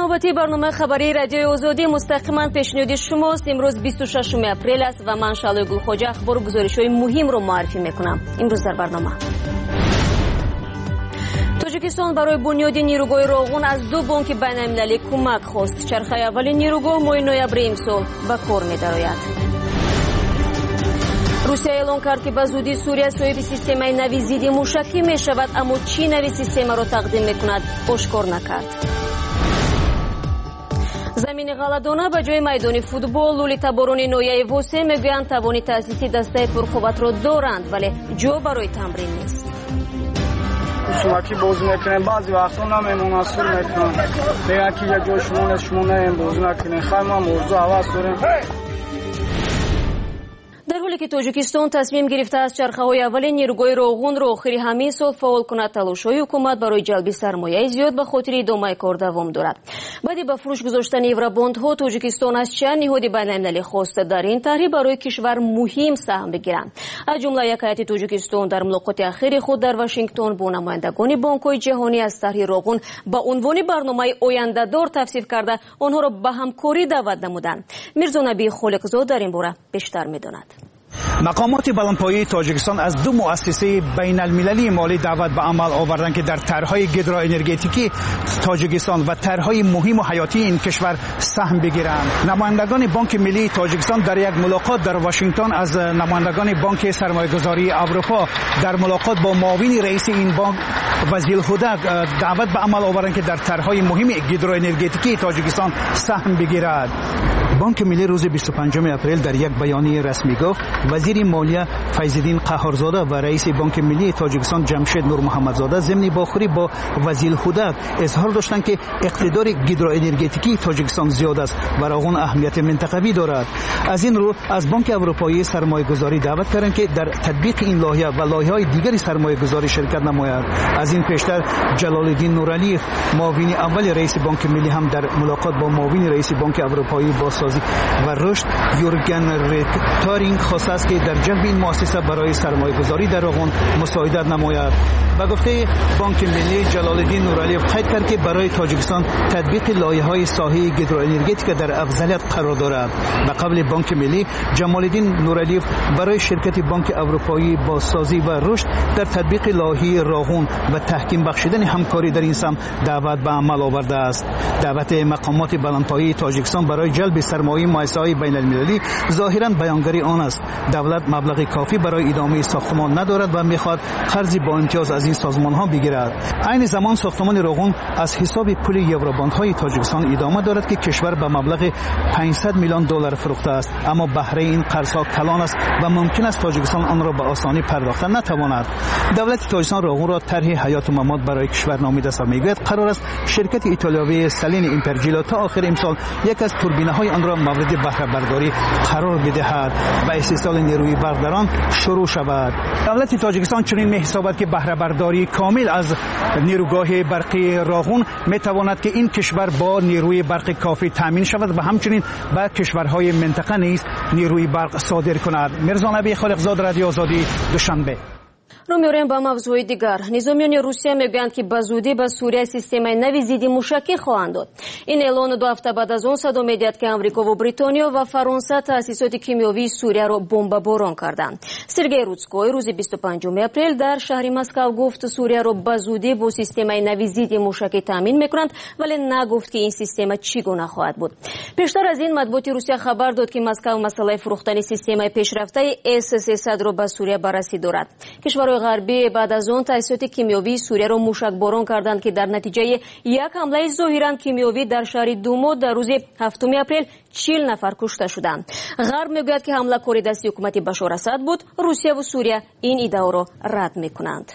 نوبتی برنامه خبری رادیوی آزادی مستقیما پیشنهاد شماست. امروز 26 اپریل است و من شالوی گلخواجه اخبار و گزارش‌های مهم رو معرفی میکنم. امروز در برنامه تاجیکستان برای بنیاد نیروگاه راغون از دو بانک بین‌المللی کمک خواست. چرخه اول نیروگاه ماه نوامبر امسال به کار می‌دارد. روسیه اعلام کرد که به زودی سوریه صاحب سیستم نوی ضد موشکی می شود، اما چی نوی سیستم را تقدیم میکند آشکار نکرد. زمین غله‌دانه به جای میدان فوتبال. لولیتا بارون نویه واسه میگویند توانی تأسیسی دسته پرقوت را دارند ولی جا برای تمرین نیست. شماکی بازی میکنن، بعضی وقتا نمیمونن، سر میکنن، میگن که یک جای شما نیم بازی نکنن. خیلی ما موضوع عوض داریم. در حالی که تاجیکستان تصمیم گرفته است چرخه‌های اول نیروگاه راغون را آخر همین سال فعال کند، تلاش‌های حکومت برای جلب سرمایه زیاد به خاطر ادامه کار دوام دارد. بعد به فروش گذاشتن یورابوندها تاجیکستان از چند نهاد بین‌المللی خواسته در این طرح برای کشور مهم سهم بگیرند. از جمله یک هیئت تاجیکستان در ملاقات اخیر خود در واشنگتن با نمایندگان بانک‌های جهانی از طرح راغون با عنوان برنامه آینده‌دار توصیف کرده آنها را به همکاری دعوت نمودند. میرزا نبی خالقزاد در این باره بیشتر می‌داند. مقامات بلندپایه تاجیکستان از دو مؤسسه بین المللی مالی دعوت به عمل آوردند که در طرحهای گیدروانرژتیکی تاجیکستان و طرحهای مهم و حیاتی این کشور سهم بگیرند. نمایندگان بانک ملی تاجیکستان در یک ملاقات در واشنگتن از نمایندگان بانک سرمایه‌گذاری اروپا در ملاقات با معاون رئیس این بانک وزیر هودک دعوت به عمل آوردند که در طرحهای مهم گیدروانرژتیکی تاجیکستان سهم بگیرد. بانک ملی روز 25 اپریل در یک بیانیه رسمی گفت وزیر مالیه فیض‌الدین قهارزاده و رئیس بانک ملی تاجیکستان جمشید نور محمدزاده ضمن باخوری با وزیر هودک اظهار داشتند که اقتدار گیدروانرژتیکی تاجیکستان زیاد است و راغون اهمیت منطقوی دارد. از این رو از بانک اروپایی سرمایه‌گذاری دعوت کردند که در تطبیق این لایحه و لایحه‌های دیگری سرمایه‌گذاری شرکت نماید. از این پیشتر جلال الدین نورعلی معاون اول رئیس بانک ملی هم در ملاقات با معاون رئیس بانک اروپایی بازسازی و رشد یورگن ریکتارینگ خواست است که در جلب این مؤسسه برای سرمایه‌گذاری در راغون مساعدت نماید. به گفته بانک ملی جلال الدین نورعلی قید کرد که برای تاجیکستان تطبیق لایحه‌های ساحه گیدروانرژتیک در افضلیت قرار دارد. به قبل بانک ملی جمال الدین نورعلی برای شرکت بانک اروپایی بازسازی و رشد در تطبیق لایحه راغون و تحکیم بخشیدن همکاری در این سمت دعوت به عمل آورده است. دعوت مقامات بلندپایه تاجیکستان برای جلب سرمایه مؤسسه‌های بین‌المللی ظاهراً بیانگری آن است دولت مبلغ کافی برای ادامه ساختمان ندارد و می‌خواهد قرض با امتیاز از این سازمان‌ها بگیرد. عین زمان ساختمان راغون از حساب پول یورابوندهای تاجیکستان ادامه دارد که کشور به مبلغ 500 میلیون دلار فروخته است، اما بهره این قرض‌ها کلان است و ممکن است تاجیکستان آن را به آسانی پرداخت نتواند. دولت تاجیکستان راغون را طرح حیات و ممات برای کشور نامیده است و می‌گوید قرار است شرکت ایتالیایی سالین ایمپرجیلا تا آخر امسال یک از توربینه‌های آن را مورد بهره برداری قرار بدهد و استحصال نیروی برق در آن شروع شود. دولت تاجیکستان چنین می‌حسابد که بهره برداری کامل از نیروگاه برقی راغون می‌تواند که این کشور با نیروی برق کافی تامین شود و همچنین به کشورهای منطقه نیز نیروی برق صادر کند. میرزا نبی خالقزاد، رادیو آزادی، دوشنبه. رو می‌ریم با موضوع دیگر. نظامیان روسیه میگویند که به زودی به سوریه سیستم نوی ضد موشکی خواهند داد. این اعلان 2 هفته بعد از آن صدام می‌دهد که آمریکا و بریتانیا و فرانسه تأسیسات کیمیاوی سوریه را بمباران کردند. سرگئی روتسکوی روز 25 اپریل در شهر مسکو گفت سوریه را به زودی با سیستم نوی ضد موشکی تامین می‌کنند، ولی نگفت که این سیستم چگونه خواهد بود. پیشتر از این مطبوعات روسیه خبر داد که مسکو مسئله فروختن سیستم پیشرفته S-300 را به سوریه بررسی دارد. کشورهای غربی بعد از آن تأسیسات کیمیاوی سوریه را موشکباران کردند که در نتیجه یک حمله ظاهراً کیمیاوی در شهر دومو در روز 7 اپریل 40 نفر کشته شدند. غرب میگوید که حمله کار دستی حکومت بشار اسد بود. روسیه و سوریه این ادعا را رد میکنند.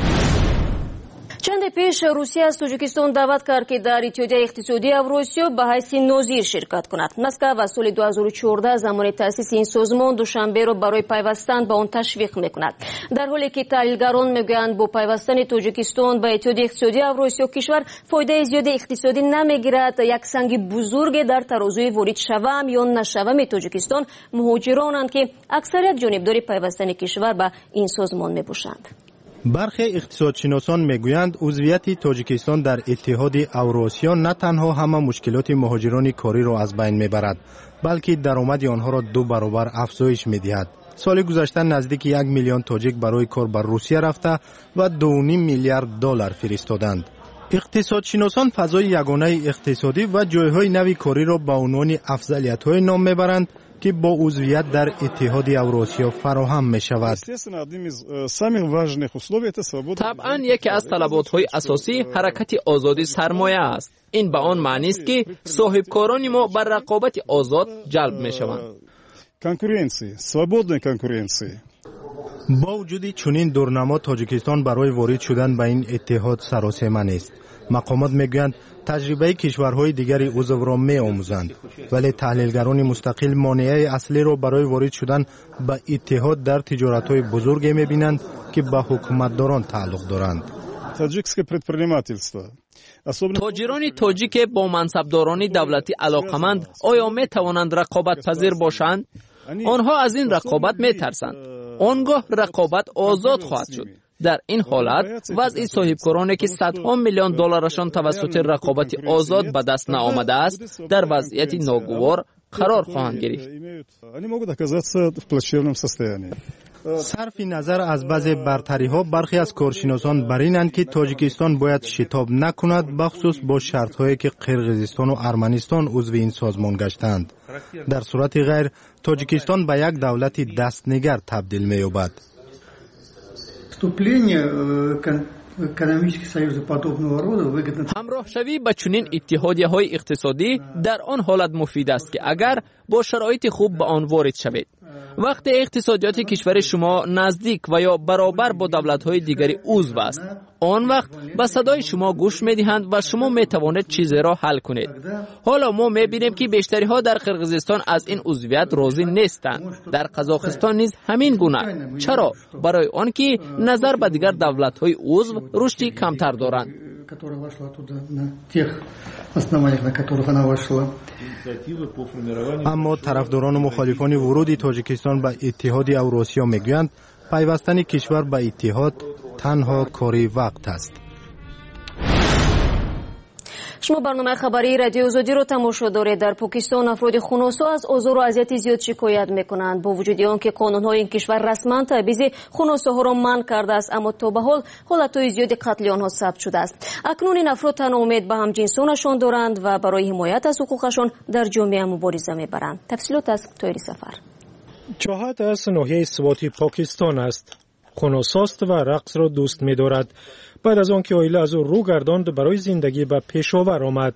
چند پیش روسیه از تاجیکستان دعوت کرد که در اتحادیه اقتصادی اوراسیا به حیث نظیر شرکت کند. مسکو و سال 2014 زمان تأسیس این سازمان دوشنبه را برای پیوستن به آن تشویق میکند. در حالی که تحلیلگران میگویند با پیوستن تاجیکستان به اتحادیه اقتصادی اوراسیا کشور فایده زیاد اقتصادی نمیگیرد، یک سنگ بزرگ در ترازوی وارد شوم یا نشوم تاجیکستان مهاجرانند که اکثریت جانبدار پیوستن کشور به این سازمان میباشند. برخی اقتصادشناسان میگویند عضویت تاجیکستان در اتحاد اوراسیا نه تنها همه مشکلات مهاجران کاری را از بین میبرد، بلکه درآمد آنها را 2 برابر افزایش میدهد. سال گذشته نزدیک 1 میلیون تاجیک برای کار بر روسیه رفته و 2.5 میلیارد دلار فرستادند. اقتصادشناسان فضای یگانه اقتصادی و جایهای نوی کاری را به عنوان افضلیت‌های نام میبرند که با عضویت در اتحاد اوراسیا فراهم می شود. طبعا یکی از طلبات‌های اساسی حرکت آزادی سرمایه است. این به آن معنی است که صاحبکاران ما بر رقابت آزاد جلب می شوند. با وجود چنین دورنما تاجیکستان برای وارد شدن به این اتحاد سراسیمه نیست. مقامات میگویند تجربه کشورهای دیگری عضو را می آموزند، ولی تحلیلگران مستقل مانع اصلی را برای وارد شدن به اتحاد در تجارت‌های بزرگ می‌بینند که به حکومتداران تعلق دارند. تاجران تاجیک با منصبداران دولتی علاقمند آیا می توانند رقابت پذیر باشند؟ آنها از این رقابت می ترسند. آنگاه رقابت آزاد خواهد شد. در این حالت وضع صاحبکارانی که صدها میلیون دلارشان توسط رقابت آزاد به دست نآمده است در وضعیت ناگوار قرار خواهند گرفت. صرف نظر از بعض برتری‌ها، برخی از کارشناسان بر اینند که تاجیکستان باید شتاب نکند، بخصوص با شرط‌هایی که قرقیزستان و ارمنستان عضو این سازمان گشتند. در صورت غیر تاجیکستان به یک دولت دستنگر تبدیل می‌یابد. همراه شوی به چنین اتحادیه‌های اقتصادی در آن حالت مفید است که اگر با شرایط خوب به آن وارد شوید. وقتی اقتصادیات کشور شما نزدیک و یا برابر با دولت‌های دیگری عضو است، آن وقت به صدای شما گوش می‌دهند و شما می‌توانید چیزی را حل کنید. حالا ما می‌بینیم که بیشتری‌ها در قرقیزستان از این عضویت راضی نیستند. در قزاقستان نیز همین گونه. چرا؟ برای آنکه نظر به دیگر دولت‌های عضو رشدی کمتر دارند. اما طرفداران و مخالفان ورود تاجیکستان به اتحاد اوراسیا میگویند پیوستن کشور به اتحاد تنها کاری وقت است. شما برنامه خبری رادیو آزادی رو تماشا دارید. در پاکستان افراد خوناسا از آزار و اذیت زیاد شکایت میکنند. با وجود آنکه قانون‌های این کشور رسما تبعیض خوناساها را منع کرده است، اما تا به حال حالت‌های زیاد قتل آنها ثبت شده است. اکنون این افراد تنها امید به همجنسانشان دارند و برای حمایت از حقوقشان در جامعه مبارزه میبرند. تفصیلات از طوری سفر. چاهت از ناحیه سواتی پاکستان است. خوناساست و رقص را دوست می‌دارد. بعد از آنکه عائله از او رو گرداند برای زندگی به پشاور آمد.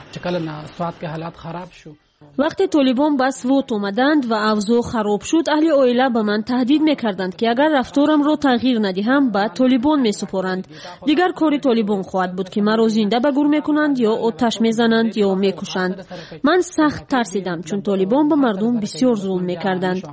وقتی طالبان به سوات آمدند و اوضاع خراب شد، اهل عائله به من تهدید میکردند که اگر رفتارم را تغییر ندهم به طالبان میسپارند. دیگر کاری طالبان خواهد بود که مرا زنده به گور میکنند یا آتش میزنند یا میکشند. من سخت ترسیدم چون طالبان به مردم بسیار ظلم میکردند.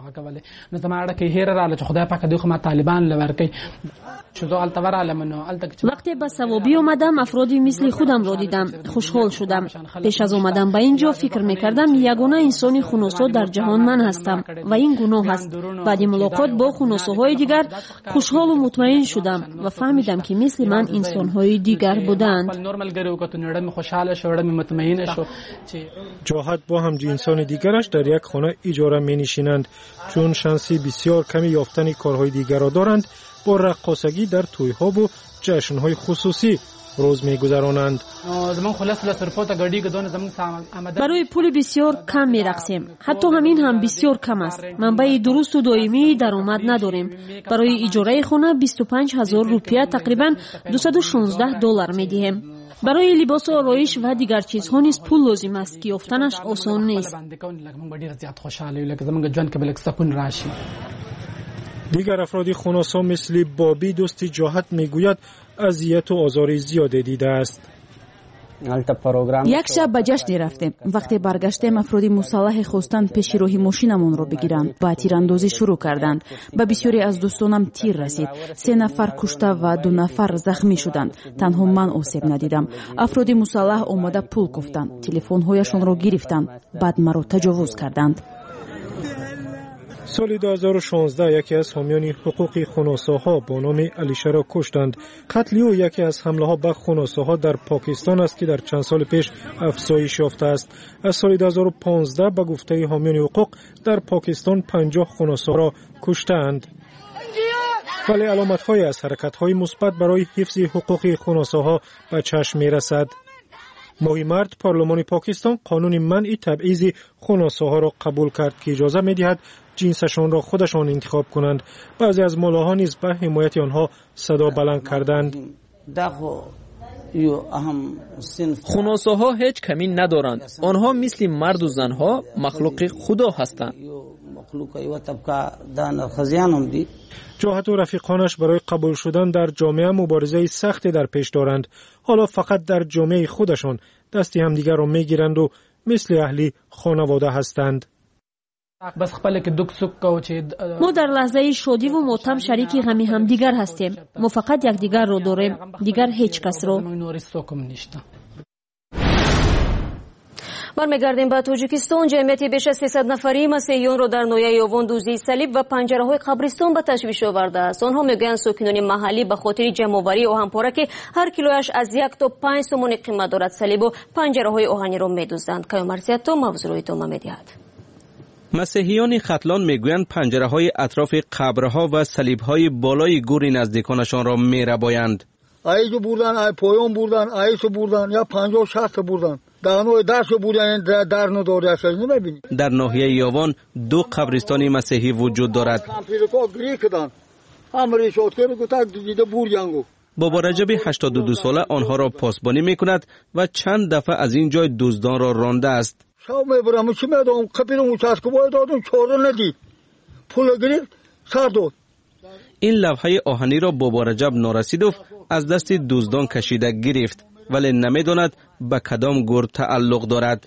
وقتی به سوابی آمدم افرادی مثل خودم را دیدم، خوشحال شدم. پیش از آمدن به اینجا فکر میکردم یگانه انسانی خوناسا در جهان من هستم و این گناه است. بعد ملاقات با خوناساهای دیگر خوشحال و مطمئن شدم و فهمیدم که مثل من انسانهای دیگر بودند. جاهد با همجنسان دیگرش در یک خانه اجاره می نشینند. چون شانسی بسیار کمی یافتن کارهای دیگر را دارند، با رقاصگی در توی‌ها و جشن‌های خصوصی روز می‌گذرانند. برای پول بسیار کم می‌رقصیم. حتی همین هم بسیار کم است. منبع درست و دائمی درآمد نداریم. برای اجاره خانه 25,000 روپیه تقریباً $216 می‌دهیم. برای لباس و آرایش و دیگر چیزها نیز پول لازم است که یافتنش آسان نیست. دیگر افراد خوناسا مثل بابی دوست جاهت میگوید اذیت و آزار زیاد دیده است. یک شب به جشن رفتیم. وقتی برگشتیم افراد مسلح خواستند پیش راهی ماشینمون را بگیرند. با تیراندازی شروع کردند. به بسیاری از دوستانم تیر رسید. 3 نفر کشته و 2 نفر زخمی شدند. تنها من آسیب ندیدم. افراد مسلح آمده پول گفتند. تلفن‌هایشان را گرفتند. بعد مرا تجاوز کردند. سال 2016 یکی از حامیان حقوق خنثاها با نام علیشه را کشتند. قتل او یکی از حمله‌ها به خنثاها در پاکستان است که در چند سال پیش افزایش یافته است. از سال 2015 به گفته حامیان حقوق در پاکستان 50 خنثا را کشتند. ولی علامت‌هایی از حرکت‌های مثبت برای حفظ حقوق خنثاها به چشم می‌رسد. ماه مارس پارلمان پاکستان قانون منع تبعیض خنثاها را قبول کرد که اجازه می‌دهد جنسشان را خودشان انتخاب کنند. بعضی از ملاها نیز به حمایت آنها صدا بلند کردند. خنثاها هیچ کمی ندارند. آنها مثل مرد و زنها مخلوق خدا هستند. جاهت و رفیقانش برای قبول شدن در جامعه مبارزه سختی در پیش دارند. حالا فقط در جامعه خودشان دست همدیگر را میگیرند و مثل اهلی خانواده هستند. ما در لحظه شادی و ماتم شریک غم همدیگر هستیم. ما فقط یکدیگر را داریم، دیگر هیچ کس را. برمیگردیم به تاجیکستان. جمعیتی بیش از 300 نفری مسیحیان را در ناحیه یاون دوزی صلیب و پنجره‌های قبرستان به تشویش آورده است. آنها میگویند ساکنان محلی به خاطر جمع‌آوری آهن‌پاره که هر کیلویش از 1 تا 5 تومان قیمت دارد صلیب و پنجره‌های آهنی را می‌دزدند. کیامرزیت تو موضوع را ادامه می‌دهد. مسیحیان ختلان میگویند پنجره‌های اطراف قبرها و صلیب‌های بالای گور نزدیکانشان را می‌ربایند. ایشو بردن، ای پایان بردن، ایشو بردن یا 50-60 بردن. در نوع درشو بودن در نداری است نمیبینی. در ناحیه یاون 2 قبرستان مسیحی وجود دارد. بابا رجب 82 ساله آنها را پاسبانی میکند و چند دفعه از این جای دزدان را رانده است. شاو میبرم چی میدم کپیرم چسکو باید دادم چوره ندید. پول گرفت سر داد. این لوحه آهنی را بابا رجب نارسیدوف از دست دزدان کشیده گرفت ولی نمیداند به کدام گور تعلق دارد.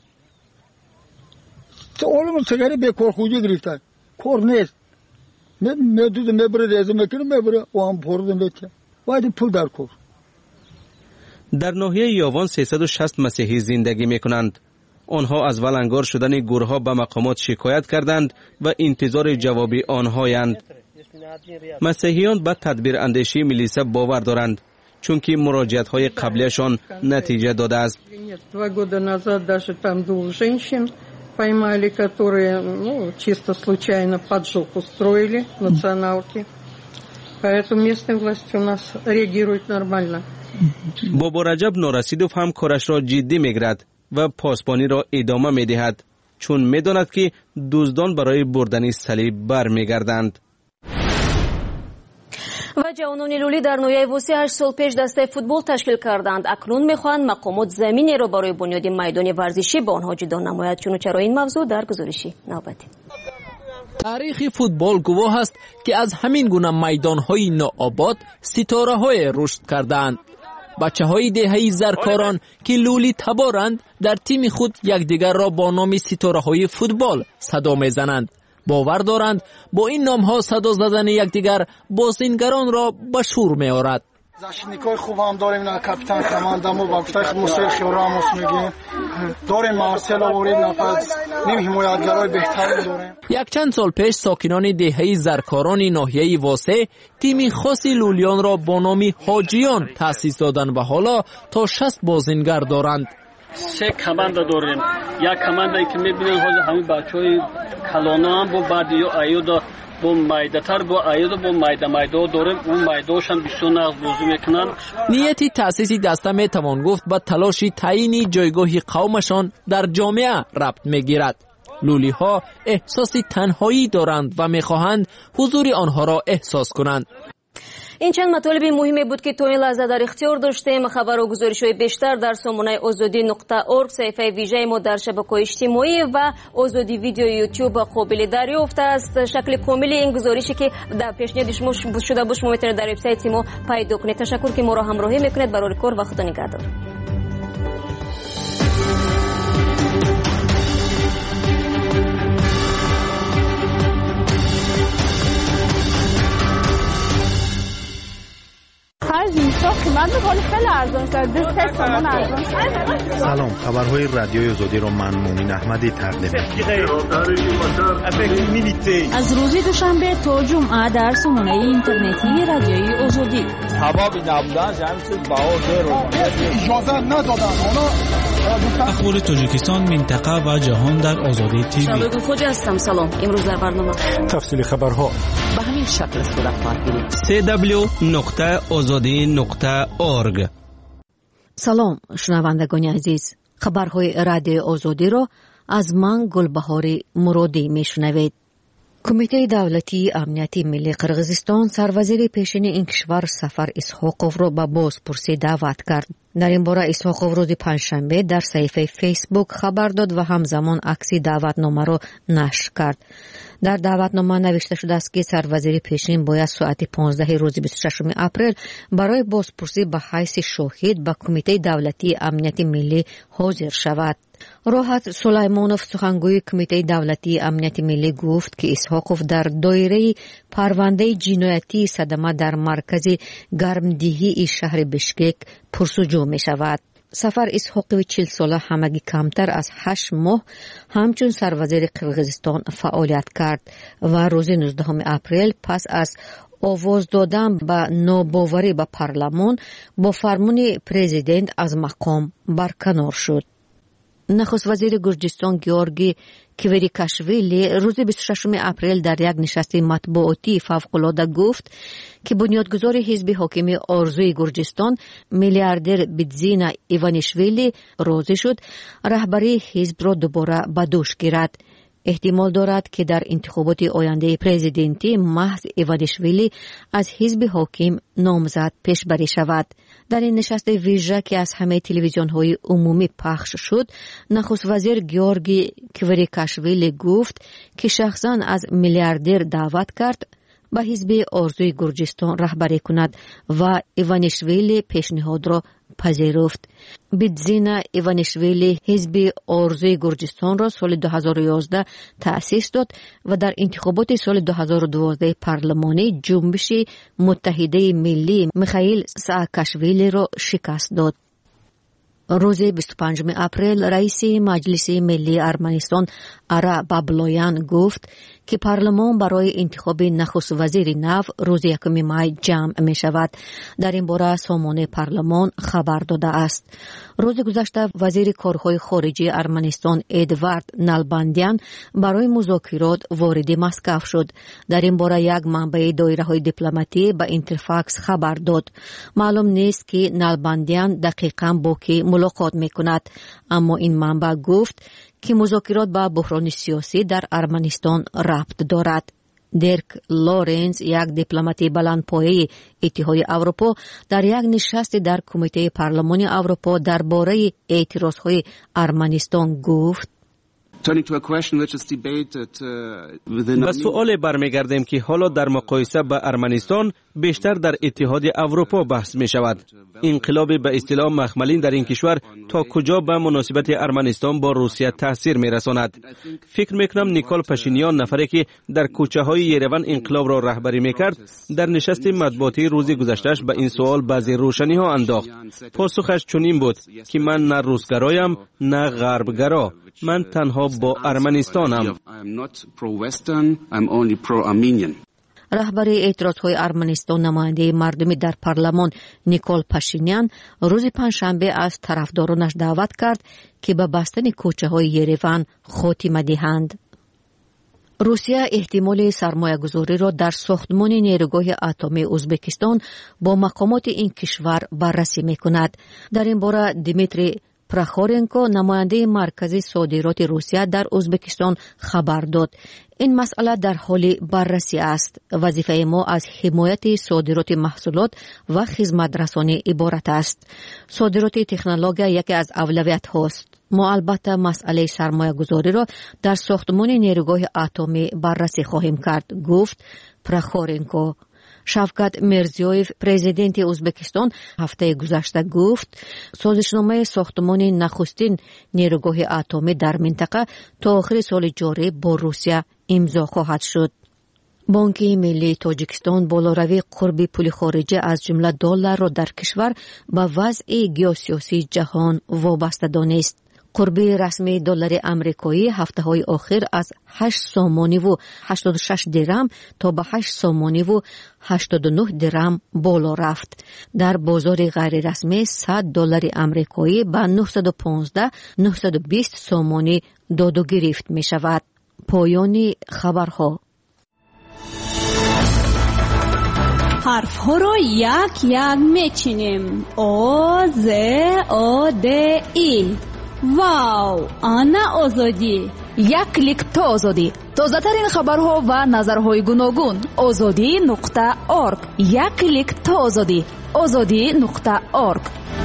اولم سگری به کارخوجی گرفتن. کار نیست. میدود میبره ریزه میکنه میبره و هم پرده میشه. باید پول در کار. در ناحیه یاون 360 مسیحی زندگی میکنند. آنها از ولنگار شدن گورها به مقامات شکایت کردند و انتظار جوابی آنهایند. مسیحیان به تدبیر اندیشی میلیسا باور دارند چون که مراجعت های قبلیشان نتیجه داده است. 2 года назад даже там 2 женщин поймали, которые чисто случайно поджог устроили националки. Поэтому местные власти у нас реагируют нормально. بابا رجب نارسیدوف هم کارش را جدی میگیرد و پاسبانی را ادامه میدهد چون میداند که دزدان برای بردن صلیب برمیگردند. و جوانان لولی در ناحیه ووسی 8 سال پیش دسته فوتبال تشکیل کردند. اکنون میخواهند مقامات زمینی را برای بنیاد میدان ورزشی به آنها جدا نماید. چرا این موضوع در گزارشی نوبتی. تاریخ فوتبال گواه است که از همین گونه میدان‌های ناآباد ستاره‌های رشد کردند. بچه‌های دهه‌ای زرکاران که لولی تبارند در تیم خود یکدیگر را با نام ستاره‌های فوتبال صدا میزنند. باور دارند با این نام‌ها صدا زدن یکدیگر بازیگران را به شور می‌آورد. защитникой خوب هم داریم، نه کاپیتان командаму با گفتای مستر خیوراموس میگیم داریم، مارسل آورید، نفس نیم حمایتگرای بهتری داریم. یک چند سال پیش ساکنان دهه زرکاران ناحیه واسه تیم خاصی لولیان را با نام حاجیان تأسیس دادند و حالا تا 60 بازیگر دارند. 3 کماند داریم. یک کماندی که می‌بینید حالا همین بچه‌های کلانا هم با بعدیو ایودا با مایداتر با ایودا با مایدا داریم. اون مایداشان بسیار نقض بازی میکنن. نیتی تأسیس دسته میتوان گفت با تلاش تعیین جایگاه قومشان در جامعه ربط میگیرد. لولی ها احساس تنهایی دارند و میخواهند حضور آنها را احساس کنند. این چند مطالب مهمی بود که تا این لحظه در اختیار داشتیم. خبر و گزارش‌های بیشتر در سامانه azadi.org، صفحه ویژه ما در شبکه‌های اجتماعی و آزادی ویدیو یوتیوب قابل دریافت است. شکل کامل این گزارشی که در پیشنهاد شما شده باشه میتونید در وبسایت ما پیدا کنید. تشکر که ما را همراهی میکنید. برای کار و خدا نگهدار. هر زیستا قیمت خیلی ارزان شد. 23 تومان ارزان شد. سلام، خبرهای رادیوی آزادی رو من مومن احمدی تقدیم از روز دوشنبه تا جمعه در سامانه اینترنتی رادیوی آزادی. اخبار تاجیکستان، منطقه و جهان در آزادی تیوی. شبکه خوج هستم. سلام. امروز در برنامه تفصیل خبرها به همین شکل صورت خواهد www.azadi.org. سلام شنوندگان عزیز، خبرهای رادیو آزادی را از من گلبهار مرادی میشنوید. کمیته دولتی امنیتی ملی قرغیزستان سروزیر پیشین این کشور سفر اسحاقوف را به بازپرسی دعوت کرد. در این باره اسحاقوف روز پنجشنبه در صفحه فیسبوک خبر داد و همزمان عکس دعوتنامه را نشر کرد. در دعوتنامه نوشته شده است که سروزیر پیشین باید ساعت 15 روز 26 اپریل برای بازپرسی به حیث شاهد به کمیته دولتی امنیتی ملی حاضر شود. راحت سلیمانوف سخنگوی کمیته دولتی امنیتی ملی گفت که اسحاقوف در دایره پرونده جنایتی صدمه در مرکز گرمدهی شهر بشکک پرسجو می شود. سفر اسحاقوف 40 ساله همگی کمتر از 8 ماه همچون سروزیر قرغیزستان فعالیت کرد و روز 19 اپریل پس از آواز دادن به ناباوری به پارلمان با فرمان پرزیدنت از مقام برکنار شد. نخست وزیر گرجستان گیورگی کوریکاشویلی روز 26 اپریل در یک نشست مطبوعاتی فوق‌العاده گفت که بنیادگذار حزب حاکم آرزوی گرجستان میلیاردر بیدزینا ایوانیشویلی راضی شد رهبری حزب را دوباره به دوش گیرد. احتمال دارد که در انتخابات آینده پرزیدنتی محض ایوانیشویلی از حزب حاکم نامزد پیش بری شود. در این نشست ویژه که از همه تلویزیون‌های عمومی پخش شد، نخست وزیر گیورگی کوریکاشویلی گفت که شخصاً از میلیاردر دعوت کرد به حزب آرزوی گرجستان رهبری کند و ایوانیشویلی پیشنهاد را پذیرفت. بیدزینا ایوانیشویلی حزب آرزوی گرجستان را سال 2011 تأسیس داد و در انتخابات سال 2012 پارلمانی جنبش متحده ملی میخائیل ساکاشویلی را شکست داد. روز 25 اپریل رئیس مجلس ملی ارمنستان آرا بابلویان گفت که پارلمان برای انتخاب نخست وزیر نو روز 1 می جمع می شود. در این باره سامانه پارلمان خبر داده است. روز گذشته وزیر کارهای خارجه ارمنستان ادوارد نالباندیان برای مذاکرات وارد مسکو شد. در این باره یک منبع دایره های دیپلماتی به اینترفاکس خبر داد. معلوم نیست که نالباندیان دقیقاً با کی ملاقات می کند، اما این منبع گفت که مذاکرات با بحران سیاسی در ارمنستان ربط دارد. درک لورنز، یک دیپلمات بلندپایه اتحاد اروپا، در یک نشست در کمیته پارلمانی اروپا درباره اعتراضهای ارمنستان گفت: به سؤال برمیگردیم که حالا در مقایسه با ارمنستان بیشتر در اتحاد اروپا بحث می شود. انقلاب به اصطلاح مخملین در این کشور تا کجا به مناسبت ارمنستان با روسیه تاثیر می رساند؟ فکر می کنم نیکول پاشینیان، نفری که در کوچه های یروان انقلاب را رهبری می کرد، در نشست مطبوعاتی روز گذشتهش به این سوال بعضی روشنی ها انداخت. پاسخش چنین بود که من نه روسگرایم نه غربگرا، من تنها با ارمنستانم. رهبر اعتراضهای ارمنستان نماینده مردمی در پارلمان نیکول پاشینیان روز پنجشنبه از طرفدارانش دعوت کرد که به بستن کوچه‌های یروان خاتمه دهند. روسیه احتمال سرمایه‌گذاری را در ساختمان نیروگاه اتمی ازبکستان با مقامات این کشور بررسی می‌کند. در این باره دیمیتری پراخورنکو، نماینده مرکز صادرات روسیه در ازبکستان، خبر داد: این مسئله در حال بررسی است. وظیفه ما از حمایت صادرات محصولات و خدمات رسانی عبارت است. صادرات تکنولوژی یکی از اولویت هاست. ما البته مسئله سرمایه گذاری را در ساختمان نیروگاه اتمی بررسی خواهیم کرد، گفت پراخورنکو. شفقت میرزیویف، پرزیدنت ازبکستان، هفته گذشته گفت سازشنامه ساختمان نخستین نیروگاه اتمی در منطقه تا آخر سال جاری با روسیه امضا خواهد شد. بانک ملی تاجیکستان بالوروی قرب پول خارجی از جمله دلار را در کشور به وضع گیوسیاسی جهان وابسته دانست. قرب رسمی دلار امریکایی هفته های آخر از 8 سامانی و 86 درم تا به 8 سامانی و 89 درم بالا رفت. در بازار غیر رسمی 100 دلار امریکایی به 915-920 سامانی داد و گرفت می شود. پایان خبرها. حرف ها را یک یک میچینیم. آ ز آ د ای. واو، آنا آزادی. یک کلیک تا آزادی. تازه ترین خبرها و نظرهای گوناگون. azadi.org. یک کلیک تا آزادی. azadi.org.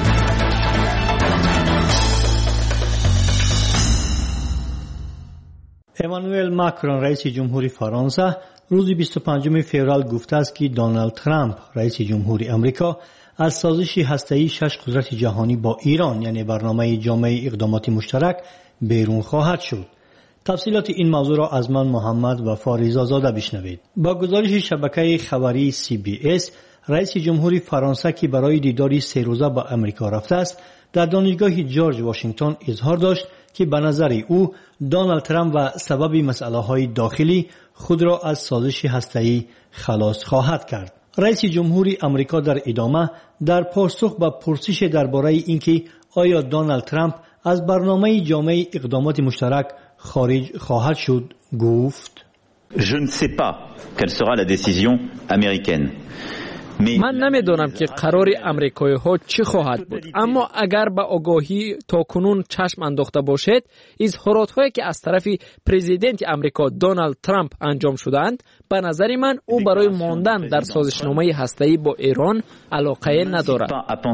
امانوئل ماکرون رئیس جمهوری فرانسه روز 25 فوریه گفته است که دونالد ترامپ رئیس جمهوری امریکا از سازش هسته‌ای 6 قدرت جهانی با ایران یعنی برنامه جامع اقدامات مشترک بیرون خواهد شد. تفصیلات این موضوع را از من محمد و فاریزا زاده بشنوید. با گزارش شبکه خبری CBS، رئیس جمهوری فرانسه که برای دیداری 3 روزه به امریکا رفته است، در دانشگاه جورج واشنگتن اظهار داشت که به نظر او دونالد ترامپ و سبب مسئله‌های داخلی خود را از سازش هسته‌ای خلاص خواهد کرد. رئیس جمهوری امریکا در ادامه در پاسخ به پرسش درباره اینکه آیا دونالد ترامپ از برنامه جامع اقدامات مشترک خارج خواهد شد گفت: Je ne sais pas quelle sera la décision américaine. من نمیدونم که قرار امریکایی ها چی خواهد بود، اما اگر به آگاهی تا کنون چشم انداخته باشد، اظهارات هایی که از طرف پرزیدنت امریکا دونالد ترامپ انجام شدند، به نظر من او برای ماندن در سازشنامه هسته‌ای با ایران علاقه ندارد.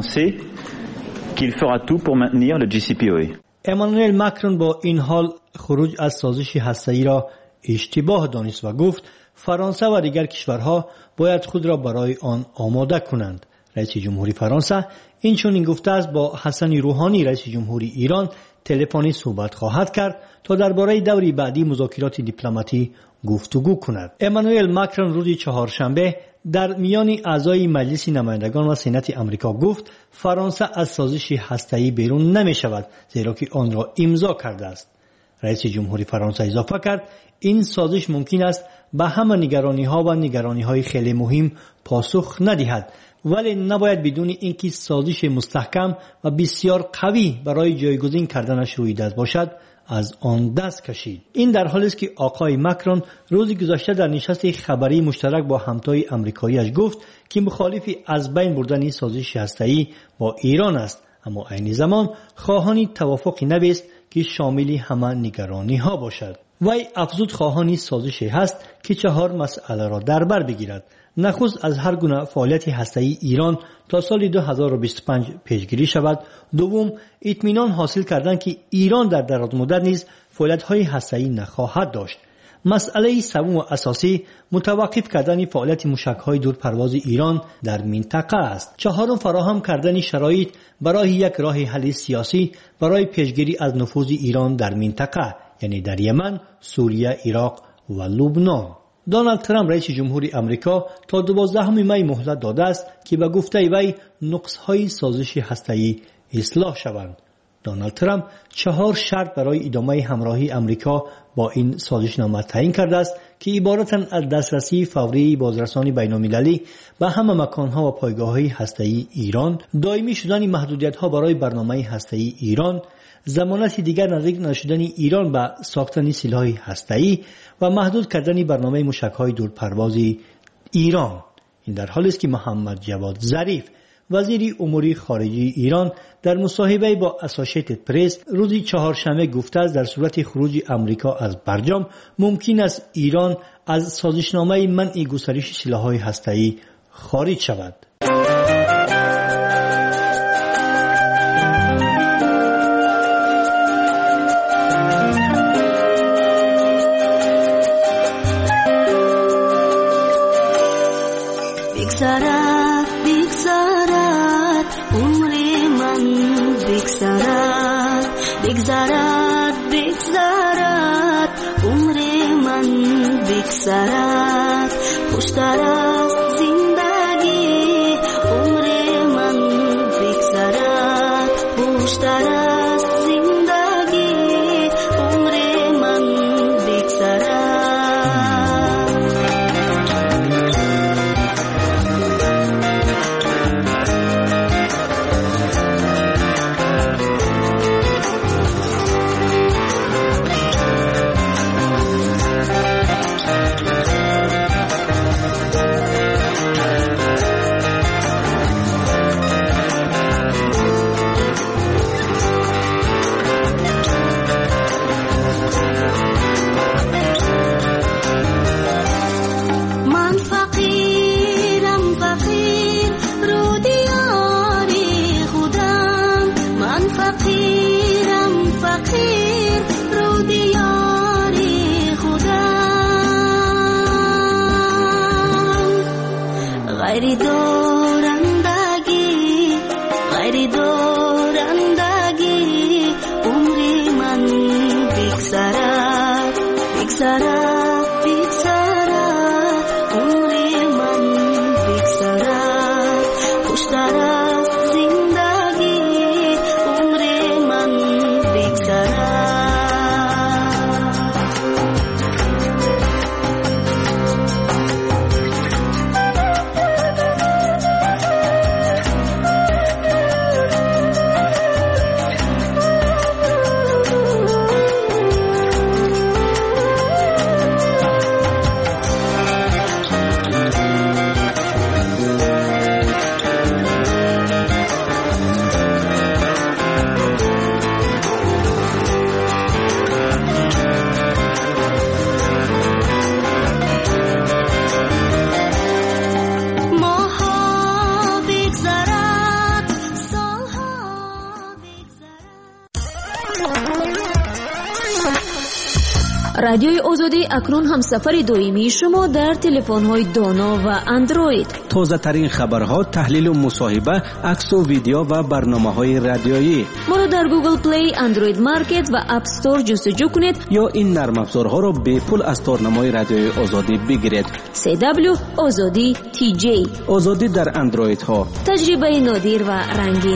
امانوئل ماکرون با این حال خروج از سازش هسته‌ای را اشتباه دانست و گفت فرانسه و دیگر کشورها باید خود را برای آن آماده کنند. رئیس جمهوری فرانسه این چنین گفته است با حسن روحانی رئیس جمهوری ایران تلفنی صحبت خواهد کرد تا درباره دوری بعدی مذاکرات دیپلماتی گفتگو کند. امانوئل ماکرون روز چهارشنبه در میان اعضای مجلس نمایندگان و سنات آمریکا گفت فرانسه از سازش هسته‌ای بیرون نمی شود زیرا که آن را امضا کرده است. رئیس جمهوری فرانسه اضافه کرد این سازش ممکن است به همه نگرانی‌ها و نگرانی‌های خیلی مهم پاسخ ندهد، ولی نباید بدون اینکه سازش مستحکم و بسیار قوی برای جایگزین کردنش روی دست باشد از آن دست کشید. این در حالی است که آقای ماکرون روز گذشته در نشست خبری مشترک با همتای آمریکایی‌اش گفت که مخالف از بین بردن سازش هسته‌ای با ایران است، اما عین زمان خواهان توافقی نبست که شامل همه نگرانی‌ها باشد. وی افزود خواهان سازشی هست که 4 مسئله را در بر بگیرد. نخست از هر گونه فعالیت هسته‌ای ایران تا سال 2025 پیشگیری شود. دوم، اطمینان حاصل کردن که ایران در دراز مدت نیز فعالیت‌های هسته‌ای نخواهد داشت. مسئله سوم و اساسی متوقف کردن فعالیت موشک‌های دورپرواز ایران در منطقه است. چهارم، فراهم کردن شرایط برای یک راه حل سیاسی برای پیشگیری از نفوذ ایران در منطقه، یعنی در یمن، سوریه، عراق و لبنان. دونالد ترامپ رئیس جمهوری امریکا تا 12 می مهلت داده است که به گفته وی نقص‌های سازش هسته‌ای اصلاح شوند. دونالد ترامپ 4 شرط برای ادامه همراهی امریکا با این سازشنامه تعیین کرده است که عبارتند از دسترسی فوری بازرسانی بین‌المللی به همه مکان‌ها و پایگاه‌های هسته‌ای ایران، دائمی شدن محدودیت‌ها برای برنامه هسته‌ای ایران، ضمانت دیگر نزدیک نشدن ایران به ساختن سلاح هسته‌ای و محدود کردن برنامه موشک‌های دورپرواز ایران. این در حالی است که محمد جواد ظریف وزیر امور خارجه ایران در مصاحبه با اسوسییتد پرس روز چهارشنبه گفته است در صورت خروج امریکا از برجام ممکن است ایران از سازشنامه منع گسترش سلاح‌های هسته‌ای خارج شود. بگذرد خوشتر است زندگی عمر من بگذرد خوشتر است زندگی عمر من بگذرد غیری دارندگی عمر من بگذرد عمر من بگذرد خوشتر است زندگی عمر من بگذرد رادیوی آزادی اکنون هم سفر دائمی شما در تلفن‌های دانا و اندروید. تازه ترین خبرها، تحلیل و مصاحبه، عکس و ویدیو و برنامه‌های رادیویی. ما را در گوگل پلی، اندروید مارکت و اپ استور جستجو کنید یا این نرم افزارها را به پول از تارنمای رادیوی آزادی بگیرید. CW آزادی TJ آزادی در اندروید ها. تجربه نادر و رنگین.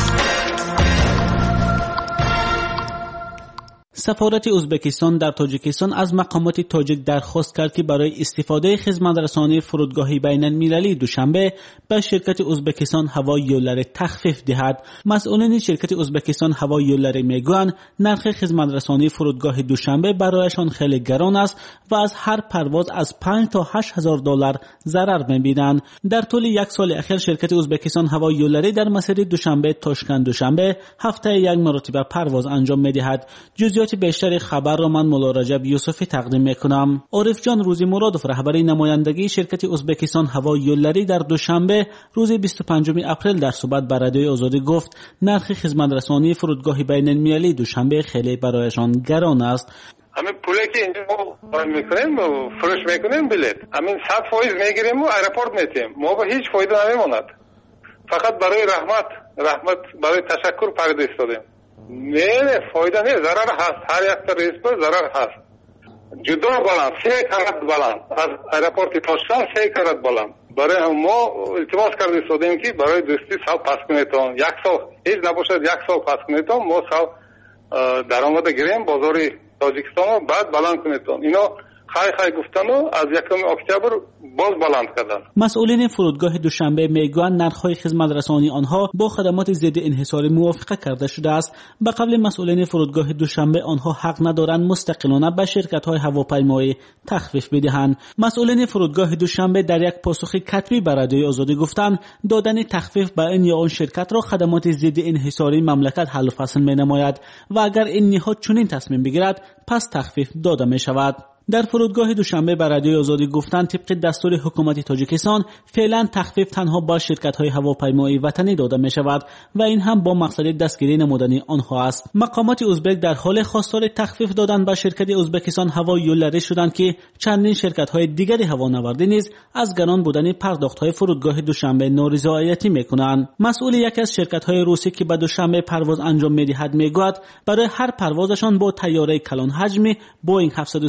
سفارت ازبکستان در تاجیکستان از مقامات تاجیک درخواست کرد که برای استفاده خدمترسانی فرودگاه بین المللی دوشنبه به شرکت ازبکستان هوایی یولر تخفیف دهد. مسئولین شرکت ازبکستان هوایی یولر میگویند نرخ خدمترسانی فرودگاه دوشنبه برایشان خیلی گران است و از هر پرواز از 5 تا 8,000 دلار ضرر می‌بینند. در طول یک سال اخیر شرکت ازبکستان هوایی یولری در مسیر دوشنبه تاشکند دوشنبه هفته یک مرتبه پرواز انجام می‌دهد. جزئیات بیشتر خبر را من مولا رجب یوسفی تقدیم میکنم. عارف جان روزی مرادوف رهبر نمایندگی شرکت ازبکستان هوایی یولری در دوشنبه روز 25 اپریل در صحبت با رادیوی آزادی گفت نرخ خدمترسانی فرودگاه بین المللی دوشنبه خیلی برایشان گران است. همین پولی که اینجا ما میکنیم و فروش میکنیم بلیط همین 100% میگیریم و ایرپورت میتیم ما به هیچ فایده نمیموند. فقط برای رحمت برای تشکر پرده ایستادیم. نه فایده نه، ضرر هست. هر یک تا ریس پر ضرر هست. جدا بلند 3 کرات بلند از ایرپورت تاشکند 3 کرات بلند. برای ما التماس کرده شدیم که برای دوستی سال پس کنیتون 1 سال هیچ نباشد 1 سال پس کنیتون ما سال درآمد گیریم بازار تاجیکستان بعد بلند کنیتون. اینا خای گفتن و از 1 اکتبر باز بلند کردن. مسئولین فرودگاه دوشنبه میگویند نرخ‌های خدمترسانی آنها با خدمات ضد انحصاری موافقه کرده شده است. به قول مسئولین فرودگاه دوشنبه آنها حق ندارند مستقلانه به شرکت‌های هواپیمایی تخفیف بدهند. مسئولین فرودگاه دوشنبه در یک پاسخ کتبی به رادیوی آزادی گفتند دادن تخفیف به این یا آن شرکت را خدمات ضد انحصاری مملکت حل و فصل می‌نماید و اگر این نهاد چنین تصمیم بگیرد پس تخفیف داده می‌شود. در فرودگاه دوشنبه به رادیوی آزادی گفتند طبق دستور حکومت تاجیکستان فعلا تخفیف تنها با شرکت‌های هواپیمایی وطنی داده می‌شود و این هم با مقصد دستگیری نمودنی آنها است. مقامات ازبک در حال خواستار تخفیف دادن به شرکت ازبکستان هوایی یولری شدند که چندین شرکت‌های دیگری هوانوردی نیز از گران بودن پرداخت‌های فرودگاه دوشنبه نارضایتی می‌کنند. مسئول یکی از شرکت‌های روسی که به دوشنبه پرواز انجام می‌دهد می‌گوید برای هر پروازشان با طیاره کلان حجمی بوئینگ 737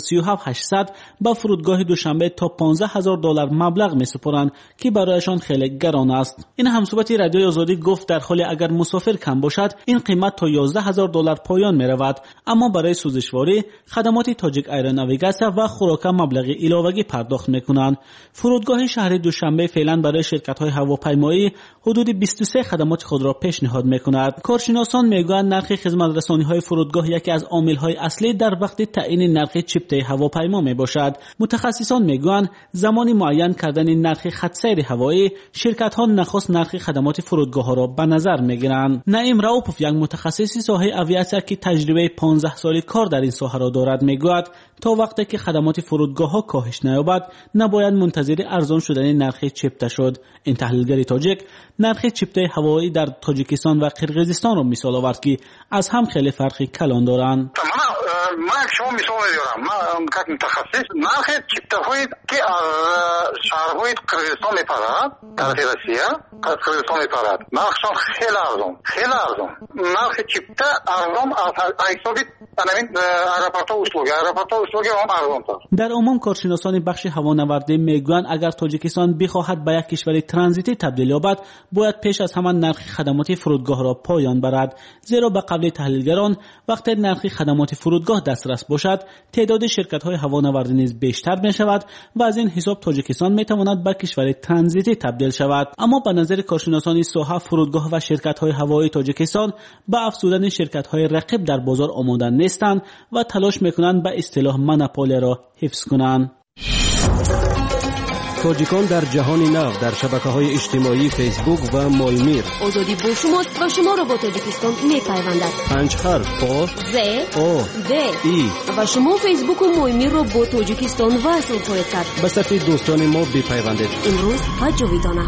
$800 به فرودگاه دوشنبه تا $15,000 مبلغ می‌سپارند که برایشان خیلی گران است. این همصحبتی رادیوی آزادی گفت در حالی اگر مسافر کم باشد این قیمت تا $11,000 پایان می‌رود، اما برای سوزشواری، خدمات تاجیک ایروناویگاسیا و خوراک مبلغ علاوه‌ای پرداخت می‌کنند. فرودگاه شهر دوشنبه فعلا برای شرکت‌های هواپیمایی حدود 23 خدمات خود را پیشنهاد می‌کند. کارشناسان می‌گویند نرخ خدمت‌رسانی‌های فرودگاه یکی از عامل‌های اصلی در وقت تعیین نرخ چپتای هواپیما میباشد. متخصصان میگویند زمانی معین کردن نرخ خط سیر هوایی، شرکت‌ها نخست نرخ خدمات فرودگاه‌ها را به نظر میگیرند. نعیم راوپوف، یک متخصص ساحه اویاسیا که تجربه 15 سالی کار در این ساحه را دارد، میگوید تا وقتی که خدمات فرودگاه‌ها کاهش نیابد نباید منتظر ارزان شدن نرخ چپته شد. این تحلیلگر تاجیک نرخ چپتای هوایی در تاجیکستان و قرقیزستان را مثال آورد که از هم خیلی فرقی کلان دارند. من شما مثال میارم. من як متخصص نرخ چپتاهای که از شهرهای قرقیزستان میپرد در روسیه قرقیزستان میپرد نرخشان خیلی ارزان نرخ چپتا ارزان از حسابی аэропорта услуги هم ارزان‌تر. در عموم کارشناسان بخش هوانوردی میگویند اگر تاجیکستان بخواهد به یک کشور ترانزیتی تبدیل یابد باید پیش از همان نرخ خدمات فرودگاه را پایان برد، زیرا به قول تحلیلگران وقتی نرخ خدمات فرودگاه دسترس باشد تعداد شرکت‌های هوانوردی نیز بیشتر می‌شود و از این حساب تاجیکستان می‌تواند به کشور ترانزیتی تبدیل شود. اما به نظر کارشناسان ساحه فرودگاه و شرکت‌های هوایی تاجیکستان به افزودن شرکت‌های رقیب در بازار آماده نیستند و تلاش می‌کنند به اصطلاح مونوپولی را حفظ کنند. تاجیکان در جهان نو در شبکه‌های اجتماعی فیسبوک و مالمیر. آزادی با شماست و شما را با تاجیکستان می‌پیوندد. 5 حرف با ز او د ای و شما فیسبوک و مالمیر را با تاجیکستان وصل خواهید کرد. به صفحه دوستان ما بپیوندید. امروز ها جاویدانه.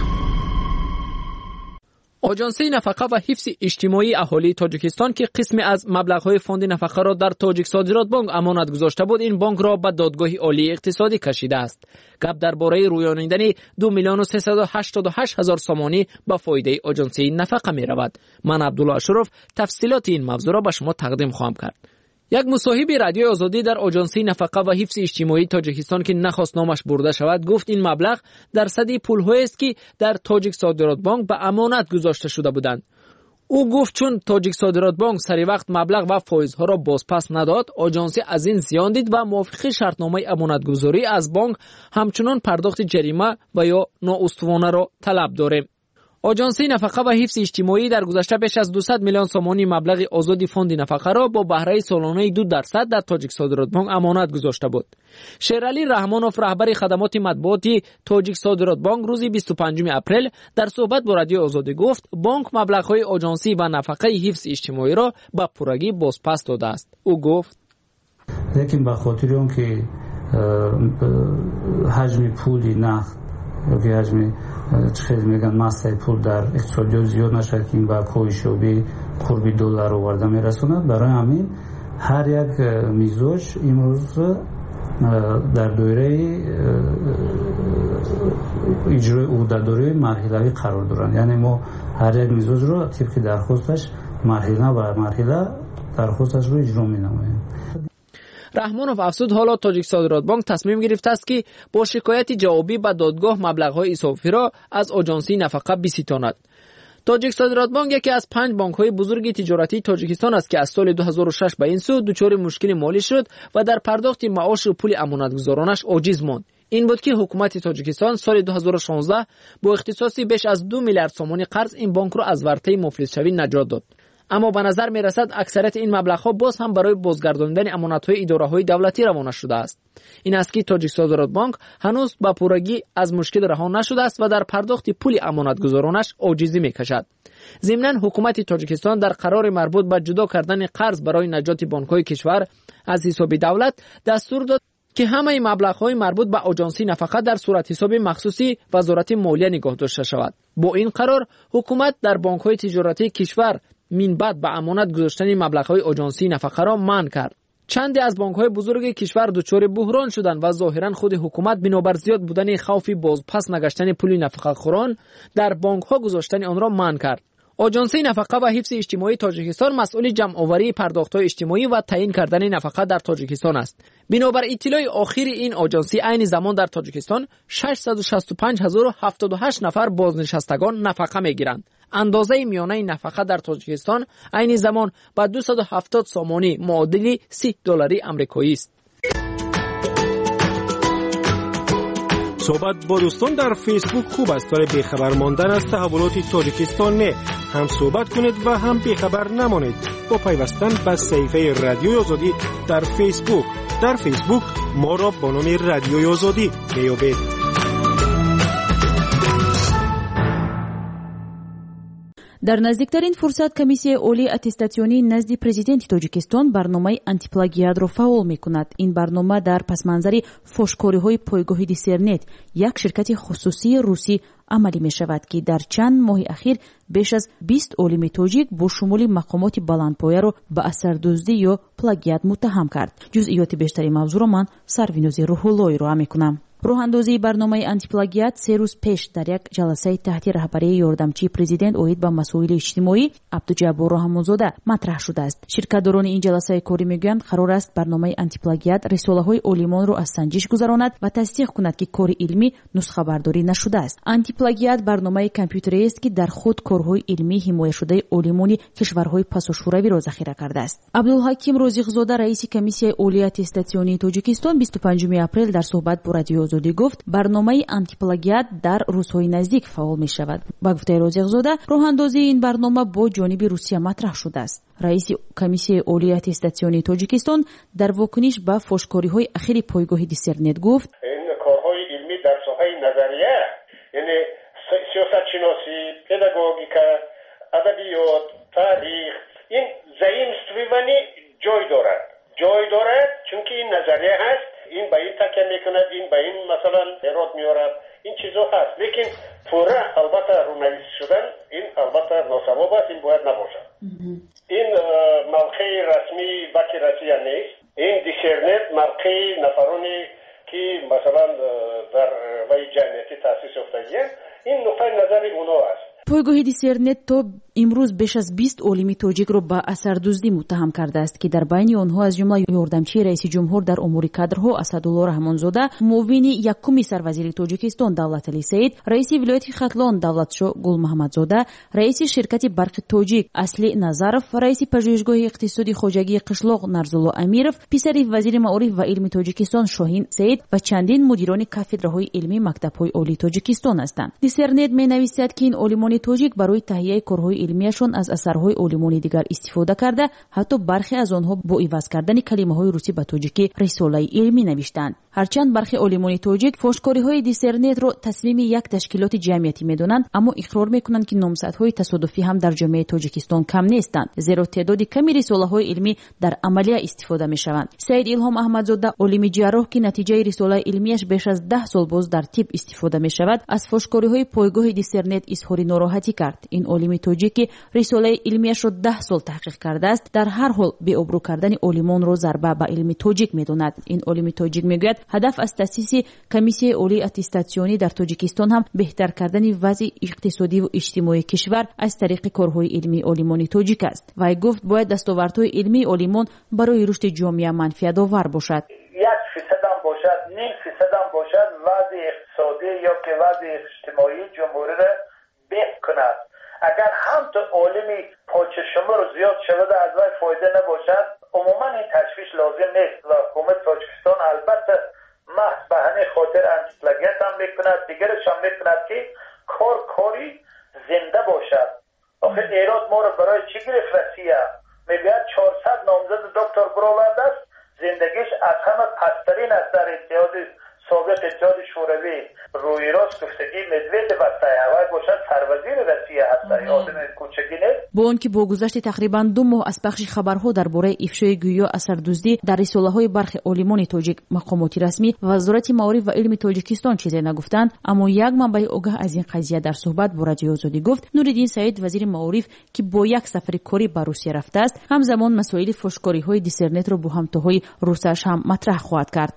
آژانسی نفقه و حفظ اجتماعی اهالی تاجیکستان که قسمی از مبلغ‌های فوند نفقه را در تاجیک صادرات بانک امانت گذاشته بود، این بانک را به دادگاه عالی اقتصادی کشیده است. گپ درباره رویانیدن 2,388,000 سامانی به فایده آژانسی نفقه می رود. من عبدالله اشرف تفصیلات این موضوع را به شما تقدیم خواهم کرد. یک مصاحب رادیوی آزادی در آژانسی نفقه و حفظ اجتماعی تاجیکستان که نخواست نامش برده شود گفت این مبلغ درصد پول‌هایی است که در تاجیک صادرات بانک به امانت گذاشته شده بودند. او گفت چون تاجیک صادرات بانک سری وقت مبلغ و فایزها را بازپس نداد، آژانسی از این زیان دید و موافق شرطنامه امانتگذاری از بانک همچنان پرداخت جریمه و یا نااستوانه را طلب داریم. آژانسی نفقه و حفظ اجتماعی در گذشته بیش از 200 میلیون سامانی مبلغ آزادی فوند نفقه را با بهره سالانه 2% در تاجیک صادرات بانک امانت گذاشته بود. شیرعلی رحمانوف رهبر خدمات مطبوعاتی تاجیک صادرات بانک روز 25 اپریل در صحبت با رادیو آزادی گفت بانک مبلغ‌های آژانسی و نفقه حفظ اجتماعی را به پورگی بازپس داده است. او گفت لیکن به خاطر اون که حجم پولی نقد یا حجم خیلی میگن ماسه پول در اقتصادیات زیاد نشد که این با کاهشیابی قرب دلار آورده میرسوند. برای همین هر یک میزوج امروز در دوره اجرای عهده‌داری مرحله‌ای قرار دارند. یعنی ما هر یک میزوج رو طبق درخواستش مرحله به مرحله درخواستش رو اجرا می‌نماییم. رحمانوف افزود حالا تاجیک صادرات بانک تصمیم گرفته است که با شکایت جوابی به دادگاه مبلغ‌های اضافی را از آژانسی نفقه بستاند. تاجیک صادرات بانک یکی از 5 بانک‌های بزرگ تجارتی تاجیکستان است که از سال 2006 به این سو دچار مشکل مالی شد و در پرداخت معاش و پول امانتگزارانش عاجز ماند. این بود که حکومت تاجیکستان سال 2016 با اختصاص بیش از 2 میلیارد سامانی قرض این بانک را از ورطه مفلس شوی نجات داد. اما به نظر می رسد اکثریت این مبلغ‌ها باز هم برای بازگرداندن امانت‌های اداره‌های دولتی روانه شده است. این است که تاجیک صادرات بانک هنوز به پورگی از مشکل رها نشده است و در پرداخت پول امانتگزارانش عاجزی می‌کشد. ضمناً حکومت تاجیکستان در قرار مربوط به جدا کردن قرض برای نجات بانک‌های کشور از حساب دولت دستور داد که همه مبلغ‌های مربوط به آژانسی نفقه در صورت حساب مخصوصی وزارت مالیه نگاه داشته شود. با این قرار حکومت در بانک‌های تجارتی کشور من بعد به امانت گذاشتن مبلغ‌های آژانسی نفقه را منع کرد. چند از بانک‌های بزرگ کشور دچار بحران شدند و ظاهراً خود حکومت بنابر زیاد بودن خوف بازپس نگشتن پول نفقه خوران در بانک‌ها گذاشتن آن را منع کرد. آژانسی نفقه و حفظ اجتماعی تاجیکستان مسئول جمع‌آوری پرداخت‌های اجتماعی و تعیین کردن نفقه در تاجیکستان است. بنابر اطلاع آخر این آژانسی عین زمان در تاجیکستان 665078 نفر بازنشستگان نفقه می‌گیرند. اندازه میانه نفقه در تاجیکستان عین زمان با 270 سامانی معادل $30 آمریکایی است. صحبت با دوستان در فیسبوک خوب است ولی بیخبر ماندن از تحولات تاجیکستان نه. هم صحبت کنید و هم بیخبر نمانید با پیوستن به صفحه رادیوی آزادی در فیسبوک. در فیسبوک ما را با نام رادیوی آزادی میابید. در نزدیکترین فرصت کمیسیه اولی اتستاسیونی نزد پرزیدنت تاجیکستان برنامه آنتیپلاگیات را فعال می‌کند. این برنامه در پسمانظر فحش‌کاری‌های پایگاه دیسرنت یک شرکت خصوصی روسی عملی می‌شود که در چند ماه اخیر بیش از 20 عالم تاجیک با شمول مقامات بلندپایه را به اثردوزی یا پلاگیات متهم کرد. جزئیات بیشتری موضوع را من سروینوز روح‌اللهی را می‌کنم. روحاندازی برنامه آنتیپلاگیات 3 روز پیش در یک جلسه تحت رهبری یاردمچی پرزیدنت اوید با مسائل اجتماعی عبدالجبار رحمانزاده مطرح شده است. شرکت‌داران این جلسه کاری میگویند قرار است برنامه آنتیپلاگیات رساله‌های عالمان را از سنجش گذراند و تصدیق کند که کار علمی نسخه برداری نشده است. آنتیپلاگیات برنامه کامپیوتری است که در خود کارهای علمی حمایت شده عالمان کشورهای پساشوروی را ذخیره کرده است. عبدالحکیم روزیق‌زاده رئیس کمیسیه اولی اتستاسیونی تاجیکستان 25 اپریل در صحبت با رادیو آزادی گفت برنامه آنتیپلاگیات در روزهای نزدیک فعال می شود. با گفته روزیق‌زاده راه اندازی این برنامه با جانب روسیه مطرح شده است. رئیس کمیسیه اولی اتستاسیونی تاجیکستان در واکنش به فحش‌کاری‌های اخیر پایگاه دیسرنت گفت این کارهای علمی در ساحه نظریه یعنی سیاست شناسی، پداگوژیکا، ادبیات، تاریخ این زمین‌ستویانی جای دارد چون که این نظریه هست این به این تکیه میکند این به این مثلا ایراد میارد این چیزا هست لیکن پورا البته رونویسی شدن این البته ناسواب است این باید نباشد این موقع رسمی وکی رسیه نیست این دیسرنت موقع نفرانی که مثلا در وی جمعیتی تاسیس افتادیه این نقطه نظر اونا است. پایگاه دیسرنت تا امروز بیش از 20 عالم تاجیک را به اثردوزی متهم کرده است که در بین آنها از جمله یاردمچی رئیس جمهور در امور کادرها اسدالله رحمانزاده، معاون یکم سروزیر تاجیکستان دولتعلی سید، رئیس ولایت ختلان دولتشو گل محمدزاده، رئیس شرکت برق تاجیک اصلی نظرف، رئیس پژوهشگاه اقتصادی خواجگی قشلاق نرزالله امیرов، پسر وزیر معارف و علم تاجیکستان شاهین سید و چندین مدیران کاتدرهای علمی مکتب‌های عالی تاجیکستان هستند. دیسرنت می‌نویسد که این عالمان تاجیک برای تهیه کارهای علمیشون از اثرهای عالمان دیگر استفاده کرده، حتی برخی از آنها با عوض کردن کلمه‌های روسی به تاجیکی رساله علمی نوشتند. هرچند برخی عالمان تاجیک فحش‌کاری‌های دیسرنت را تصمیم یک تشکیلات جمعیتی می‌دانند، اما اقرار می‌کنند که نامزدهای تصادفی هم در جامعه تاجیکستان کم نیستند، زیرا تعداد کمی رساله‌های علمی در عملیه استفاده می‌شوند. سید الهام احمدزاده عالم جراح که نتیجه رساله علمیش بیش از 10 سال باز در طب استفاده می‌شود، از فحش‌کاری‌های پایگاه دیسرنت اظهار ناراحتی کرد. این عالم تاجیک که رساله علمیش را 10 سال تحقیق کرده است، در هر حال به ابرو کردن عالمان را ضربه به علم تاجیک می‌داند. این عالم تاجیک میگوید هدف از تأسیس کمیسیه اولی اتستاسیونی در تاجیکستان هم بهتر کردن وضع اقتصادی و اجتماعی کشور از طریق کارهای علمی عالمان تاجیک است. وی گفت باید دستاوردهای علمی عالمان برای رشد جامعه منفعت آور باشد. 1% هم باشد، 0.5% هم باشد وضع اقتصادی یا که وضع اجتماعی جمهوری را بهتر کند. اگر هم تو عالمی پاچه شمار زیاد شود از وی فایده نباشد عموما این تشویش لازم نیست و حکومت تاجیکستان البته محض به همین خاطر آنتیپلاگیات هم میکند دیگرش هم میکند که کاری زنده باشد. آخه ایراد ما رو برای چی گرفت روسیه؟ میگوید 400 نامزد دکتر برآورده است، زندگیش از همه پسترین است در اتحاد سابق اتحاد شوروی. روی راست گفتگی مدویدف است، اول باشد سروزیر روسیه هست، آدم کوچکی نیست. با آنکه با گذشت تقریبا 2 ماه از پخش خبرها درباره افشای گویا اثردوزی در رساله‌های برخی عالمان تاجیک، مقامات رسمی و وزارت معارف و علم تاجیکستان چیزی نگفتند، اما یک منبع آگاه از این قضیه در صحبت با رادیو آزادی گفت نورالدین سعید وزیر معارف که با یک سفر کاری به روسیه رفته است، همزمان مسائل فحش‌کاری‌های دیسرنت را با همتاهای روسش هم مطرح خواهد کرد.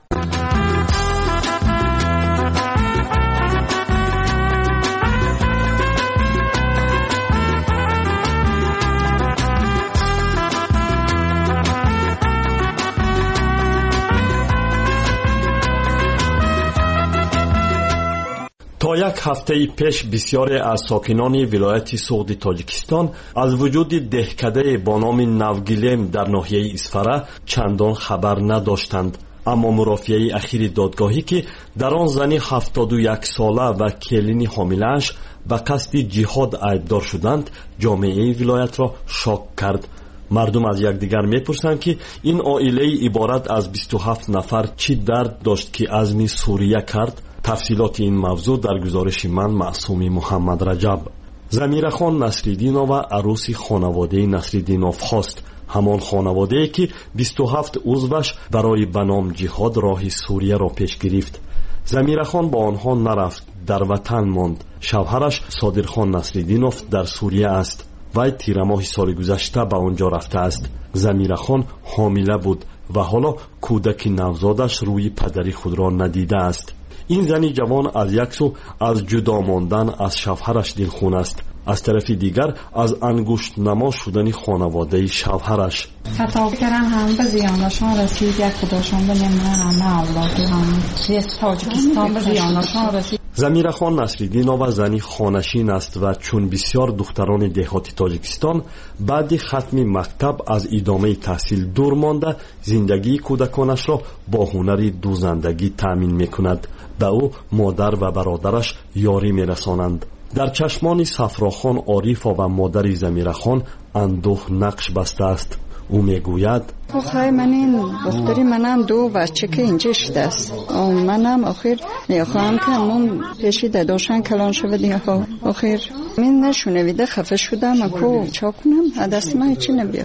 تا یک هفته پیش بسیاری از ساکنان ولایت سوغد تاجیکستان از وجود دهکده با نام نوگیلم در ناحیه اسفره چندان خبر نداشتند. اما مرافعه اخیر دادگاهی که در آن زنی 71 ساله و کلین حامله‌اش به قصد جهاد ایبدار شدند جامعه ولایت را شوک کرد. مردم از یکدیگر میپرسند که این عائله عبارت از 27 نفر چی درد داشت که عزم سوریه کرد. تفصیلات این موضوع در گزارش من معصوم محمد رجب. زمیره خان نصرالدینова عروس خانواده نصرالدینov هاست، همان خانواده که 27 عضوش برای به نام جهاد راه سوریه را پیش گرفت. زمیره خان با آنها نرفت، در وطن ماند. شوهرش صادر خان نصرالدینov در سوریه است. وی تیر ماه سال گذشته به آنجا رفته است. زمیره خان حامله بود و حالا کودک نوزادش روی پدری خود را ندیده است. این زنی جوان از یک سو از جدا ماندن از شوهرش دلخون است، از طرف دیگر از انگشت نما شدن خانواده شوهرش. خطاب کردم هم به زیانشان رسید، یک خداشان به نمونه همه اولادی هم تاجیکستان به زیانشان رسید. زمیره خان نصرالدینova زنی خانشین است و چون بسیار دختران دهاتی تاجیکستان بعد ختم مکتب از ادامه تحصیل دور مانده زندگی کودکانش را با هنر دوزندگی تأمین میکند. به او مادر و برادرش یاری میرسانند. در چشمان صفراخان عارفه و مادر زمیره خان اندوه نقش بسته است. او میگوید آخه من این دختری منم دو بچه که اینجا شده است، منم آخر میخواهم که من پیشی داداشن کلان شود. آخر من نشونویده خفه شدم اکو چا کنم دست من چی نبید.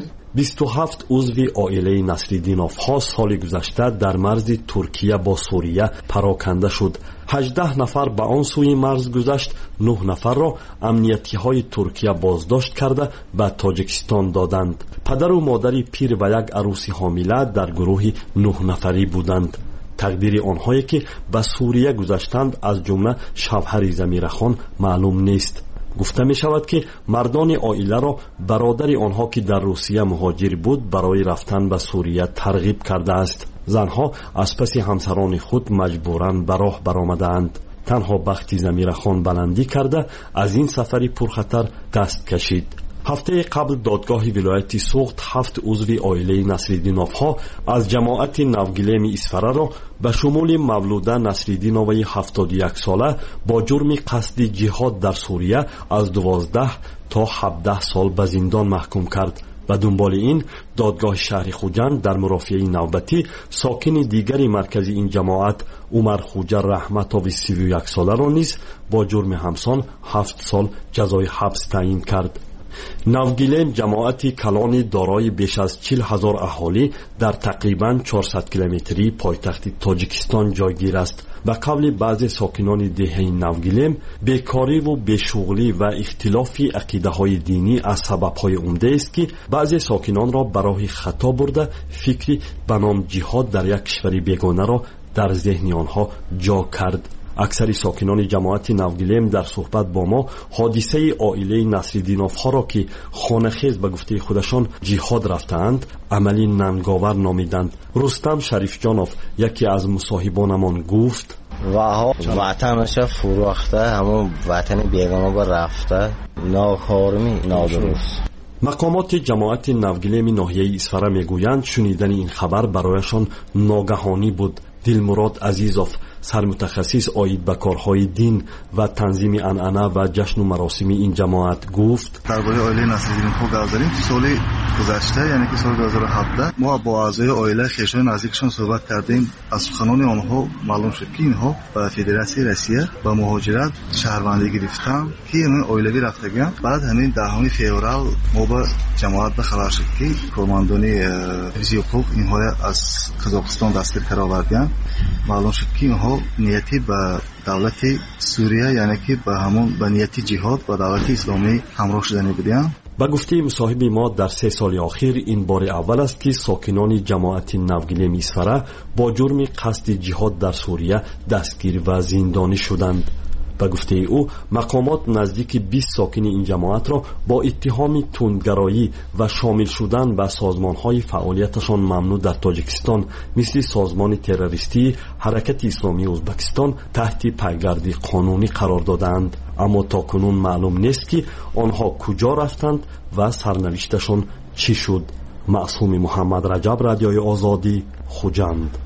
27 عضو عائله نصرالدینov ها سال گذشته در مرز ترکیه با سوریه پراکنده شد. 18 نفر به آن سوی مرز گذشت. 9 نفر را امنیتی های ترکیه بازداشت کرده به تاجیکستان دادند. پدر و مادر پیر و یک عروس حامله در گروه 9 نفری بودند. تقدیر آنهایی که به سوریه گذشتند از جمله شوهر زمیره خان معلوم نیست. گفته می شود که مردان عائله را برادر آنها که در روسیه مهاجر بود برای رفتن به سوریه ترغیب کرده است. زنها از پس همسران خود مجبوراً به راه برآمدند. تنها بخت زمیره خان بلندی کرده از این سفری پرخطر دست کشید. هفته قبل دادگاه ولایت سوغد 7 عضو عائله نصرالدینov ها از جماعت نوگیلم اسفره را به شمول مولوده نصرالدینova 71 ساله با جرم قصد جهاد در سوریه از 12 تا 17 سال به زندان محکوم کرد. و دنبال این دادگاه شهر خوجند در مرافعه نوبتی ساکن دیگری مرکز این جماعت عمر خوجه رحمتوی 31 ساله را نیز با جرم همسان 7 سال جزای حبس تعیین کرد. نوگیلم جماعتی کلان دارای بیش از 40,000 اهالی در تقریباً 400 کیلومتری پایتخت تاجیکستان جایگیر است. به قول بعضی ساکنان دهه نوگیلم بیکاری و بیشغلی و اختلاف عقیده های دینی از سبب های عمده است که بعضی ساکنان را برای خطا برده فکری به نام جهاد در یک کشور بیگانه را در ذهن آنها جا کرد. اکثر ساکنان جماعت نوگیلم در صحبت با ما حادثه عائله نصرالدینov ها را که خانه‌خیز به گفته خودشان جهاد رفتند عملی ننگاور نامیدند. رستم شریف جانوف یکی از مصاحبانمان گفت وطنش فروخته، همون وطن بیگانه با رفته، ناکارمی نادرست. مقامات جماعت نوگیلم ناحیه اسفره میگویند شنیدن این خبر برایشان ناگهانی بود. دلمراد عزیزوف سرمتخصص عاید به کارهای دین و تنظیم عنعنه و جشن و مراسم این جماعت گفت درباره عائله نصرالدینov گفت داریم که سال گذشته یعنی که سال 2017 ما با اعضای عائله خویشان نزدیکشان صحبت کردیم. از سخنان آنها معلوم شد که اینها به فدراسیون روسیه با مهاجرت شهروندی گرفتند که این عائلوی رفتگان. بعد همین 10 فوریه ما با جماعت به خبر شد که کارمندان فیزیوپوک اینها از قزاقستان دستگیر کردند. معلوم شد که اینها نیتی به دولت سوریه یعنی که به همون به نیتی جهاد و دولت اسلامی همراه شدنی بودند. با گفته مصاحب ما در 3 سال اخیر این بار اول است که ساکنان جماعت نوگیلم اسفره با جرم قصد جهاد در سوریه دستگیر و زندانی شدند. به گفته او مقامات نزدیک 20 ساکن این جماعت را با اتهام تندگرایی و شامل شدن به سازمان‌های فعالیتشان ممنوع در تاجیکستان مثل سازمان تروریستی حرکت اسلامی ازبکستان تحت پایگرد قانونی قرار دادند. اما تاکنون معلوم نیست که آنها کجا رفتند و سرنوشتشان چی شد. معصوم محمد رجب، رادیوی آزادی، خوجند.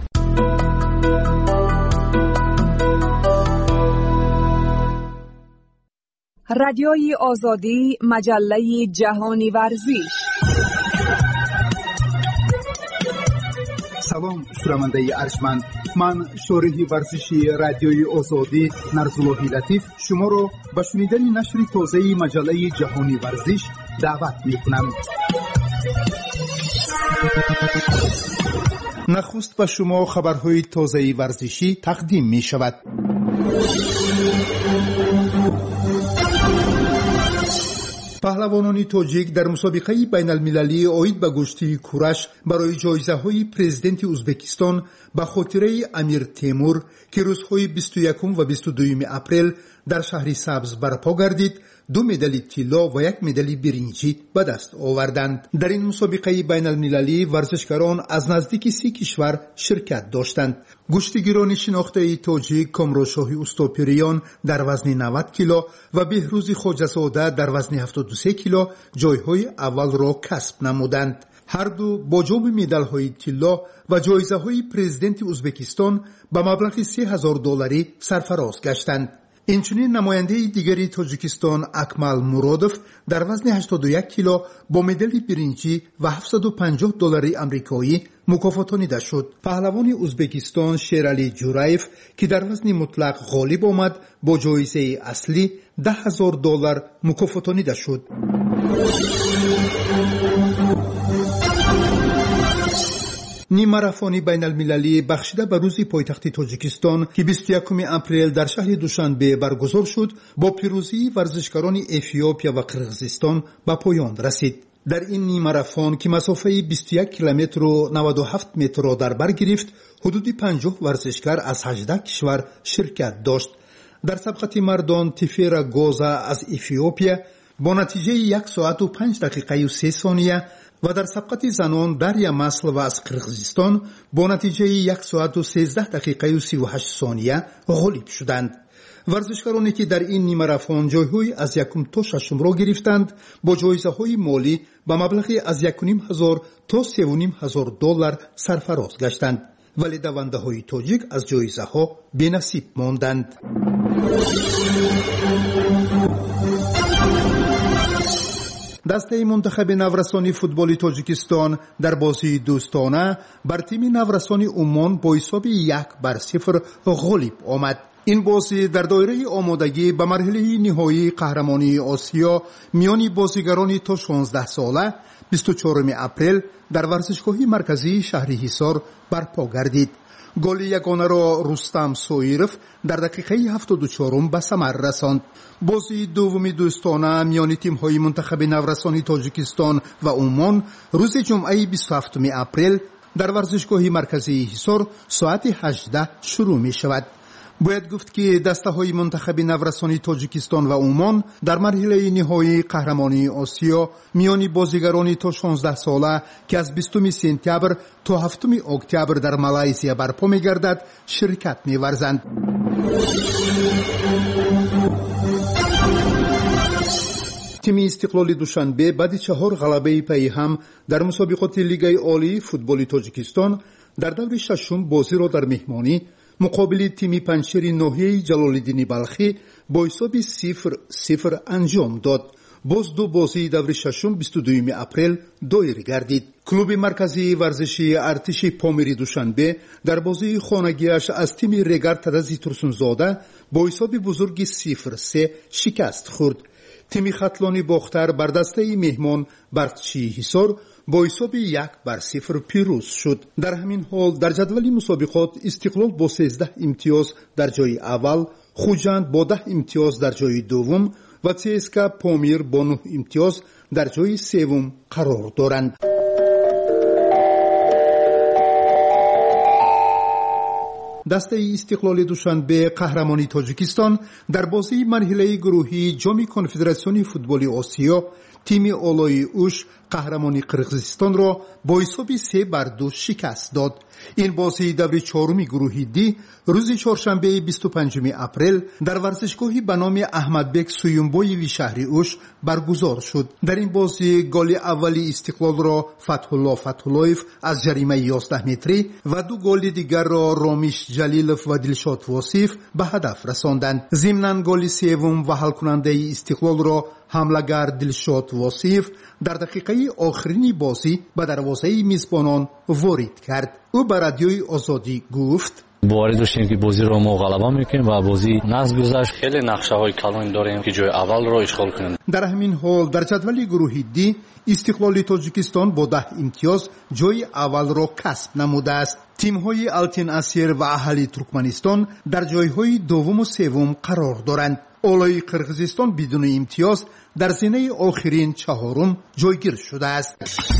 رادیوی آزادی، مجله جهانی ورزش. سلام شنونده ارجمند، من شارح ورزشی رادیوی آزادی نرزاللهی لطیف شما را به شنیدن نشر تازه مجله جهانی ورزش دعوت می‌کنم. نخست به شما خبرهای تازه ورزشی تقدیم می شود. پهلوانان تاجیک در مسابقه بین المللی اید به گشتی کورش برای جایزه های پرزیدنت ازبکستان به خاطره امیر تیمور که روزهای 21 و 22 اپریل در شهر سبز برپا گردید 2 مدال طلا و 1 مدال برنجی به دست آوردند. در این مسابقه بین المللی ورزشکاران از نزدیک 30 کشور شرکت داشتند. گشتیگیران شناخته تاجیک کامرانشاه اوستاپریان در وزن 90 کیلو و بهروز خواجه‌زاده در وزن 73 کیلو جایهای اول را کسب نمودند. هر دو با جام مدال‌های طلا و جایزه‌های پرزیدنت ازبکستان به مبلغ $3000 سرفراز گشتند. اینچنین نماینده دیگری تاجیکستان اکمل مرادوف در وزن 81 کیلو با مدال برنجی و $750 آمریکایی مکافاتانیده شد. پهلوان ازبکستان شیرعلی جورایف که در وزن مطلق غالب آمد با جایزه اصلی $10,000 مکافاتانیده شد. نیم ماراتون بین المللی بخشیده به روز پایتخت تاجیکستان که 21 اپریل در شهر دوشنبه برگزار شد با پیروزی ورزشکاران افیوپیا و قرقیزستان به پایان رسید. در این نیم ماراتون که مسافه 21 کیلومتر و 97 متر را در بر گرفت حدود 50 ورزشکار از 18 کشور شرکت داشت. در سبقت مردان تیفیرا گوزا از افیوپیا با نتیجه 1 ساعت و 5 دقیقه و 3 ثانیه و در سبقت زنان دریا مسل و از قرقیزستان با نتیجه 1 ساعت و 13 دقیقه و 38 ثانیه غالب شدند. ورزشکارانی که در این نیم ماراتون جایهای از 1 تا 6 را گرفتند با جایزه‌های مالی به مبلغ از 1,500 تا 3,500 $ سرفراز گشتند، ولی دونده‌های تاجیک از جایزه‌ها بی‌نصیب ماندند. دسته منتخب نورسانی فوتبال تاجیکستان در بازی دوستانه بر تیم نورسانی عمان با حساب 1-0 غالب آمد. این بازی در دایره آمادگی به مرحله نهایی قهرمانی آسیا میان بازیگران تا 16 ساله 24 اپریل در ورزشگاه مرکزی شهر حصار برپا گردید. گل یگانه را رستم سویرف در دقیقه 74 به ثمر رساند. بازی دومی دوستانه میان تیم‌های منتخب نورسانی تاجیکستان و عمان روز جمعه 27 اپریل در ورزشگاه مرکزی حصار ساعت 18 شروع می شود. باید گفت که دسته‌های منتخب نورسانی تاجیکستان و عمان در مرحله نهایی قهرمانی آسیا میان بازیگران تا 16 ساله که از 20 سپتامبر تا 7 اکتبر در مالایزیا برپا می‌گردد شرکت می‌ورزند. تیم استقلال دوشنبه بعد 4 غلبه پی هم در مسابقات لیگ عالی فوتبال تاجیکستان در دور ششم بازی را در مهمانی مقابل تیم پنجشیر ناحیه جلال‌الدین بلخی با حساب 0-0 انجام داد. باز دو بازی دور ششم 22 اپریل دایر گردید. کلوب مرکزی ورزشی ارتش پامیری دوشنبه در بازی خانگیش از تیم رگر تدزی ترسونزاده با حساب بزرگ 0-3 شکست خورد. تیم خطلانی باختر بر دسته مهمان برقچی حصار با حساب 1-0 پیروز شد. در همین حال در جدول مسابقات استقلال با 13 امتیاز در جای اول، خوجند با 10 امتیاز در جای دوم و CSKA پامیر با 9 امتیاز در جای سوم قرار دارند. دسته استقلال دوشنبه قهرمانی تاجیکستان در بازی مرحله گروهی جام کنفدراسیون فوتبال آسیا تیم اولای اوش قهرمانی قرقیزستان را با حساب 3-2 شکست داد. این بازی دور چهارم گروهی دی روز چهارشنبه 25 اپریل در ورزشگاهی به نام احمدبک سویونبویوی شهر اوش برگزار شد. در این بازی گل اولی استقلال را فتحالله فتحاللهیف از جریمه 11 متری و دو گل دیگر را رامیش جلیلوف و دلشاد واصف به هدف رساندند. ضمناً گل سوم و حل کننده استقلال را حمله‌گر دلشاد واصف در دقیقه آخرین بازی به دروازه میزبانان وارد کرد. او به رادیوی آزادی گفت: باور داشتیم که بازی رو ما غلبه میکنیم و بازی نظم گذشت. خیلی نقشه‌های کلان داریم که جای اول رو اشغال کنیم. در همین حال در جدول گروهی دی استقلال تاجیکستان با 10 امتیاز جای اول را کسب نموده است. تیم‌های التین اسیر و اهلی ترکمنستان در جای‌های دوم و سوم قرار دارند. اولای قرقیزستان بدون امتیاز در زینه آخرین چهارم جایگیر شده است.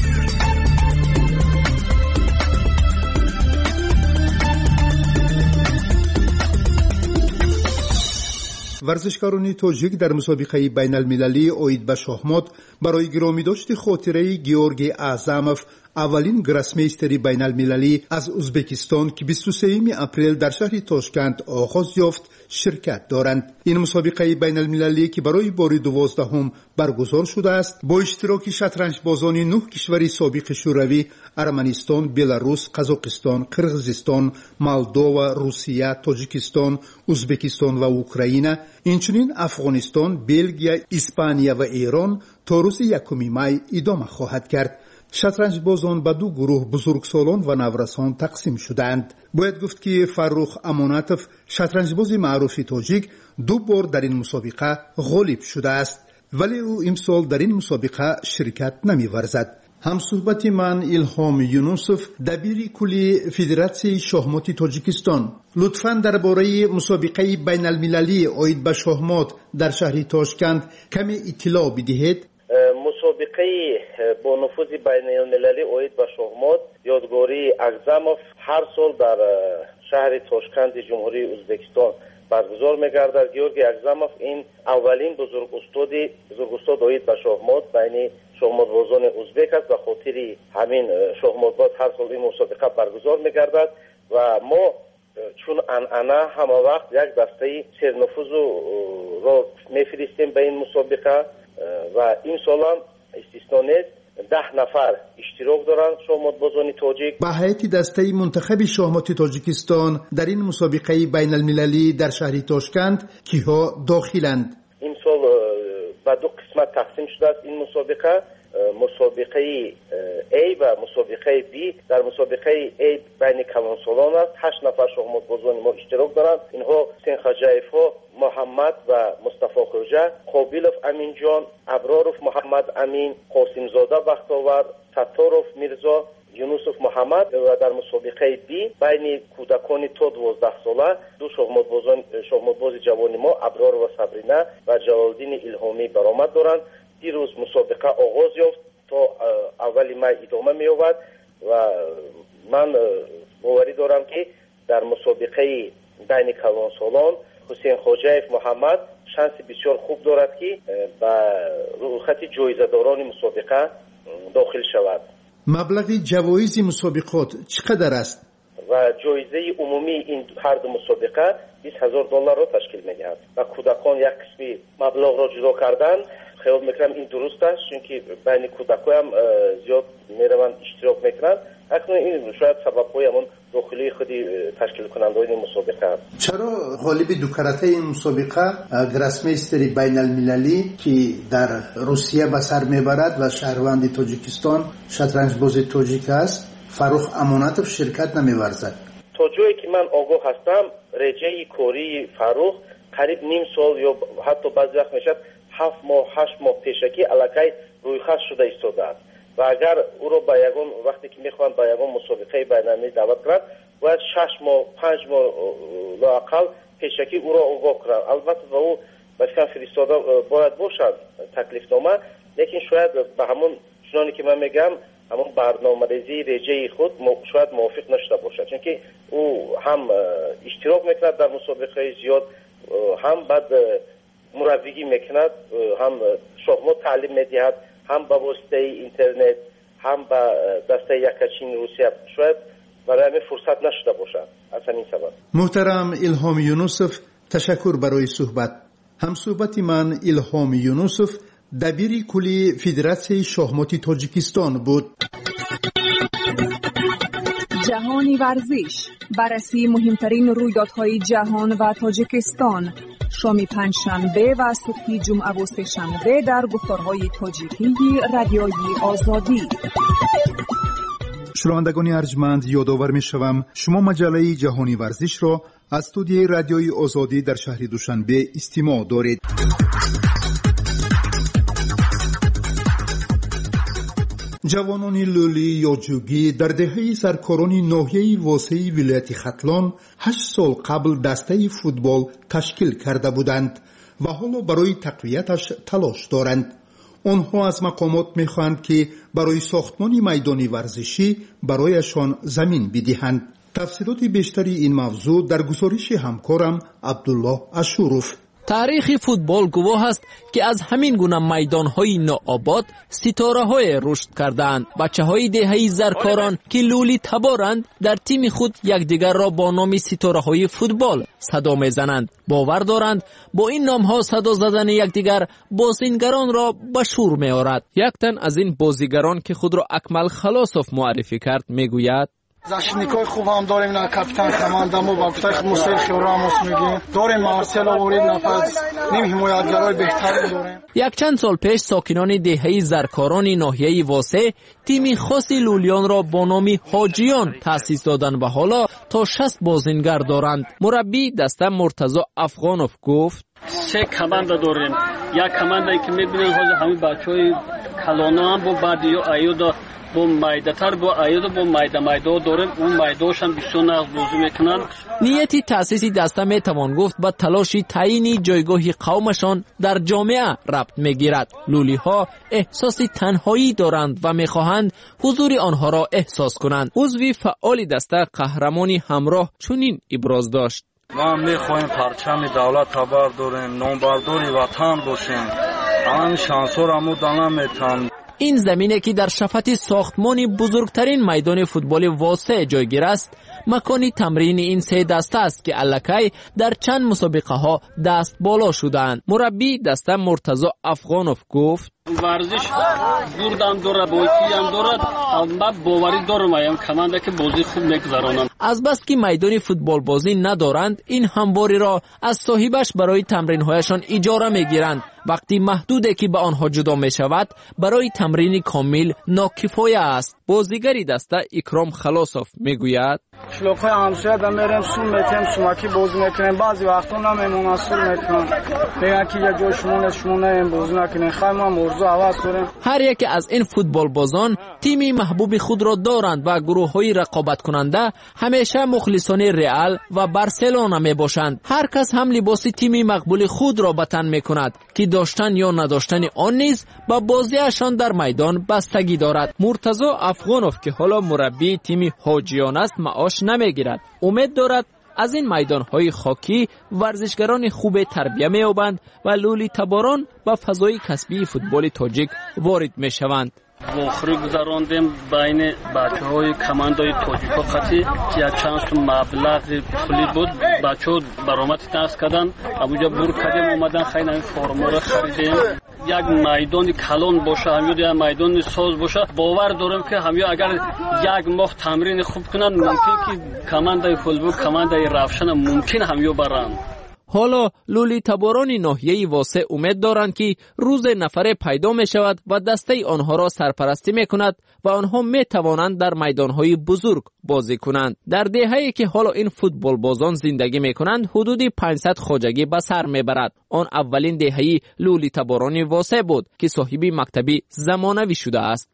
ورزشکاران تاجیک در مسابقه بین المللی اوید به شاهمات برای گرامی داشت خاطره گیورگی اعظموف اولین گراسمیستری بین المللی از ازبکستان که 23 اپریل در شهر تاشکند آغاز یافت شرکت دارند. این مسابقه بین المللی که برای بار 12 برگزار شده است با اشتراک شطرنج بازان 9 کشور سابق شوروی ارمنستان، بلاروس، قزاقستان، قرقیزستان، مولدووا، روسیه، تاجیکستان، ازبکستان و اوکراین، اینچنین افغانستان، بلژیا، اسپانیا و ایران تا روز 1 می ادامه خواهد کرد. شطرنج بازان به دو گروه بزرگسالان و نورسان تقسیم شدند. باید گفت که فرخ امانتوف شطرنج باز معروف تاجیک 2 بار در این مسابقه غالب شده است، ولی او امسال در این مسابقه شرکت نمی‌ورزد. همصحبت من الهام یونوسف، دبیر کلی فدراسیون شاهمات تاجیکستان، لطفاً درباره مسابقه بین المللی اوید به شاهمات در شهر تاشکند کمی اطلاع بدهید. مسابقه با نفوذ بین المللی اوید به شاهمات یادگاری اعظموف هر سال در شهر تاشکند جمهوری ازبکستان برگزار می‌گردد. گیورگی اعظموف این اولین بزرگ استاد اوید به شاهمات بین شاهمات بازان ازبک است و خاطر همین شاهمات باز هر سال این مسابقه برگزار می‌گردد و ما چون انعنه همه وقت یک دسته سرنفوذ را می‌فرستیم به این مسابقه و این سال هم استثنا نیست. 10 نفر اشتراک دارند شاهمات بازان تاجیک. به هیئت دسته منتخب شاهمات تاجیکستان در این مسابقه بین المللی در شهر تاشکند کیها داخلند؟ این سال به 2 قسمت تقسیم شده است این مسابقه مسابقه A و مسابقه B. در مسابقه A بین کلانسالان است. 8 نفر شاهمات بازان ما اشتراک دارند. اینها حسین خجایفو، محمد و مصطفی خوجه، قابیلوف امین جان، ابراروف محمد امین، قاسم زاده بختاور، ستاروف میرزا، یونوسوف محمد. و در مسابقه B بین کودکان تا 12 ساله 2 شاهمات باز جوان ما ابرار و صبرینه و جلالدین الهامی برآمد دارند. دیروز مسابقه آغاز یافت تا اول می ادامه می‌یابد و من باوری دارم که در مسابقه بین کلانسالان حسین خواجه‌یف محمد شانس بسیار خوب دارد که به رویخط جایزه‌داران مسابقه داخل شود. مبلغ جوایز مسابقات چقدر است؟ و جایزه عمومی این هر دو مسابقه $20,000 را تشکیل می‌دهد و کودکان یک قسمی مبلغ را جدا کردن. خیال میکنم این درست است چون که بین کودکان هم زیاد میروند اشتراک میکنند. اکنون این شاید سبب‌های همون داخلی خودی تشکیل کننده این مسابقه است. چرا غالب دو کرته این مسابقه گراسمیستری بین المللی که در روسیه به سر میبرد و شهروند تاجیکستان شطرنج باز تاجیک است فرخ امانتوف شرکت نمیورزد؟ تا جایی که من آگاه هستم رجای کاری فرخ قریب نیم سال یا حتی بعضی وقت میشد 7 ماه 8 ماه پیشکی الکی رویخط شده ایستاده است و اگر او را به یگان وقتی که میخوان به یگان مسابقه بین‌المللی دعوت کرد باید 6 ماه 5 ماه لااقل پیشکی او را آگاه کرد. البته و او بسیار فرستاده باید باشد تکلیفنامه، لیکن شاید به همون چنانی که من میگم همون برنامه‌ریزی رجای خود شاید موافق نشده باشد چون که او هم اشتراک میکند در مسابقه زیاد، هم بعد مربیگی میکند، هم شغل تعلیم میدهد، هم با واسطه اینترنت، هم با دسته یکاچین روسیه. شاید برای همین فرصت نشده باشد از همین سبب. محترم الهام یونوسف، تشکر برای صحبت. هم صحبت من الهام یونوسف، دبیر کلی فدراسیون شاهمات تاجیکستان بود. جهانی ورزش، بررسی مهمترین رویدادهای جهان و تاجیکستان، شام پنجشنبه و صبح جمعه و سه‌شنبه در گفتارهای تاجیکی رادیوی آزادی. شنوندگان ارجمند، یادآور می‌شوم شما مجله جهانی ورزش را از استودیوی رادیوی آزادی در شهر دوشنبه استماع دارید. جوانان لولی یا جوگی در دهه سرکاران ناحیه واسع ولایت ختلان 8 سال قبل دسته فوتبال تشکیل کرده بودند و حالا برای تقویتش تلاش دارند. آنها از مقامات می‌خواهند که برای ساختمان میدان ورزشی برایشان زمین بدهند. تفصیلات بیشتری این موضوع در گزارش همکارم عبدالله اشوروف. تاریخ فوتبال گواه است که از همین گونه میدان‌های ناآباد ستاره‌های رشد کردند. بچه‌های دهه زرکاران که لولی تبارند در تیم خود یکدیگر را با نام ستاره‌های فوتبال صدا می‌زنند. باور دارند با این نام‌ها صدا زدن یکدیگر بازیگران را به شور می‌آورد. یک تن از این بازیگران که خود را اکمل خلاصوف معرفی کرد می‌گوید: защитникои خوب هم داریم، نه کاپیتان командаму با گفتای مستر راموس میگیم، داریم مارسل آورید، نفس نیم حمایتگرای بهتری داریم. یک چند سال پیش ساکنان دهه زرکاران ناحیه واسه تیم خاصی لولیان را با نام حاجیان تأسیس دادند و حالا تا 60 بازیگر دارند. مربی دسته مرتضی افغانوف گفت: 3 کماندا داریم. یک کماندایی که میبینید همین بچهای کلانو هم با بعدیو ایودا با مایداتر با ایودا با مایدا داریم. اون مایداش هم بسیار نقض بازی میکنن. نیتی تأسیس دسته میتوان گفت با تلاشی تعیین جایگاه قومشان در جامعه ربط میگیرد. لولی ها احساس تنهایی دارند و میخواهند حضور آنها را احساس کنند. عضو فعال دسته قهرمانی همراه چنین ابراز داشت: ما میخواهیم پرچم دولت تبر داریم، نامبرداری وطن باشیم. آن شانسو را مدانه میتن. این زمینه که در شفت ساختمان بزرگترین میدان فوتبال واسع جایگیر است، مکانی تمرین این 3 دسته است که الکی در چند مسابقه ها دست بالا شدند. مربی دسته مرتضی افغانوف گفت: ورزش بردم داره، بایتی هم دارد، اما باوری دارم ایم کمانده که بازی خوب میگذرانند. از بس که میدان فوتبال بازی ندارند، این همواری را از صاحبش برای تمرین هایشان اجاره میگیرند. وقتی محدوده که به آنها جدا می شود، برای تمرین کامل ناکفایه است. بازیگری دسته اکرام خلاصوف میگوید: شلوک‌های همسایه دا میریم سون میتیم، سوماکی بازی میکنیم، بعضی وقتا نمیمونن سون میکنن، میگن که یه جای شمونه بازی نکنیم، خواهیم هم ارزو عوض کنیم. هر یک از این فوتبال بازان تیمی محبوب خود را دارند و گروه های رقابت کننده همیشه مخلصان رئال و بارسلونا می باشند. هر کس هم لباس تیمی مقبول خود را به تن می کند که داشتن یا نداشتن آن نیز با بازیشان در میدان بستگی دارد. مرتضی افغانوف که حالا مربی تیم حاجیان است معاش نمیگیرد. امید دارد از این میدان‌های خاکی ورزشگران خوب تربیت می‌یابند و لولی تباران با فضای کسبی فوتبال تاجیک وارد می‌شوند. واخری گذراندیم بین بچه‌های کماندای تاجیکا خاطی که یک چند سو مبلغ پولی بود، بچه‌ها برآمد دست کردن، اونجا بور کردیم اومدن خیلی این فرما رو خریدیم. یک میدان کلان باشه، همیو یک میدان ساز باشه، باور دارم که همیو اگر یک ماه تمرین خوب کنن ممکن که کماندای فوتبال کماندای رفشن ممکن همیو برن. حالا لولی تباران ناحیه واسع امید دارند که روز نفره پیدا می شود و دسته آنها را سرپرستی می کند و آنها می توانند در میدانهای بزرگ بازی کنند. در دهه‌ای که حالا این فوتبال بازان زندگی می کنند حدود 500 خواجگی به سر می برد. آن اولین دهه لولی تباران واسع بود که صاحب مکتبی زمانوی شده است.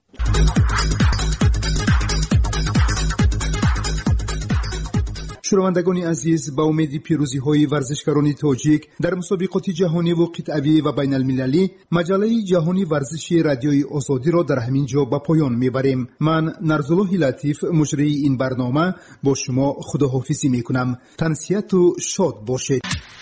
شنوندگان عزیز، با امید پیروزی‌های ورزشکاران تاجیک در مسابقات جهانی و قطعی و بین المللی، مجله جهانی ورزشی رادیوی آزادی را در همین جا به پایان میبریم. من نرزالله لطیف مجری این برنامه با شما خداحافظی میکنم. تنسیت و شاد باشید.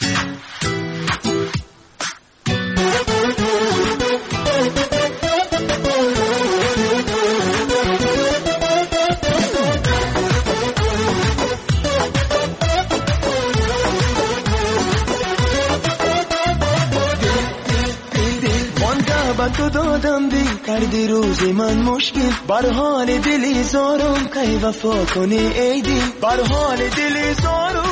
تو دادم دی کردی روزی من مشکل بر حال دلی زارم کی وفا کنی ای دی بر حال دلی زارم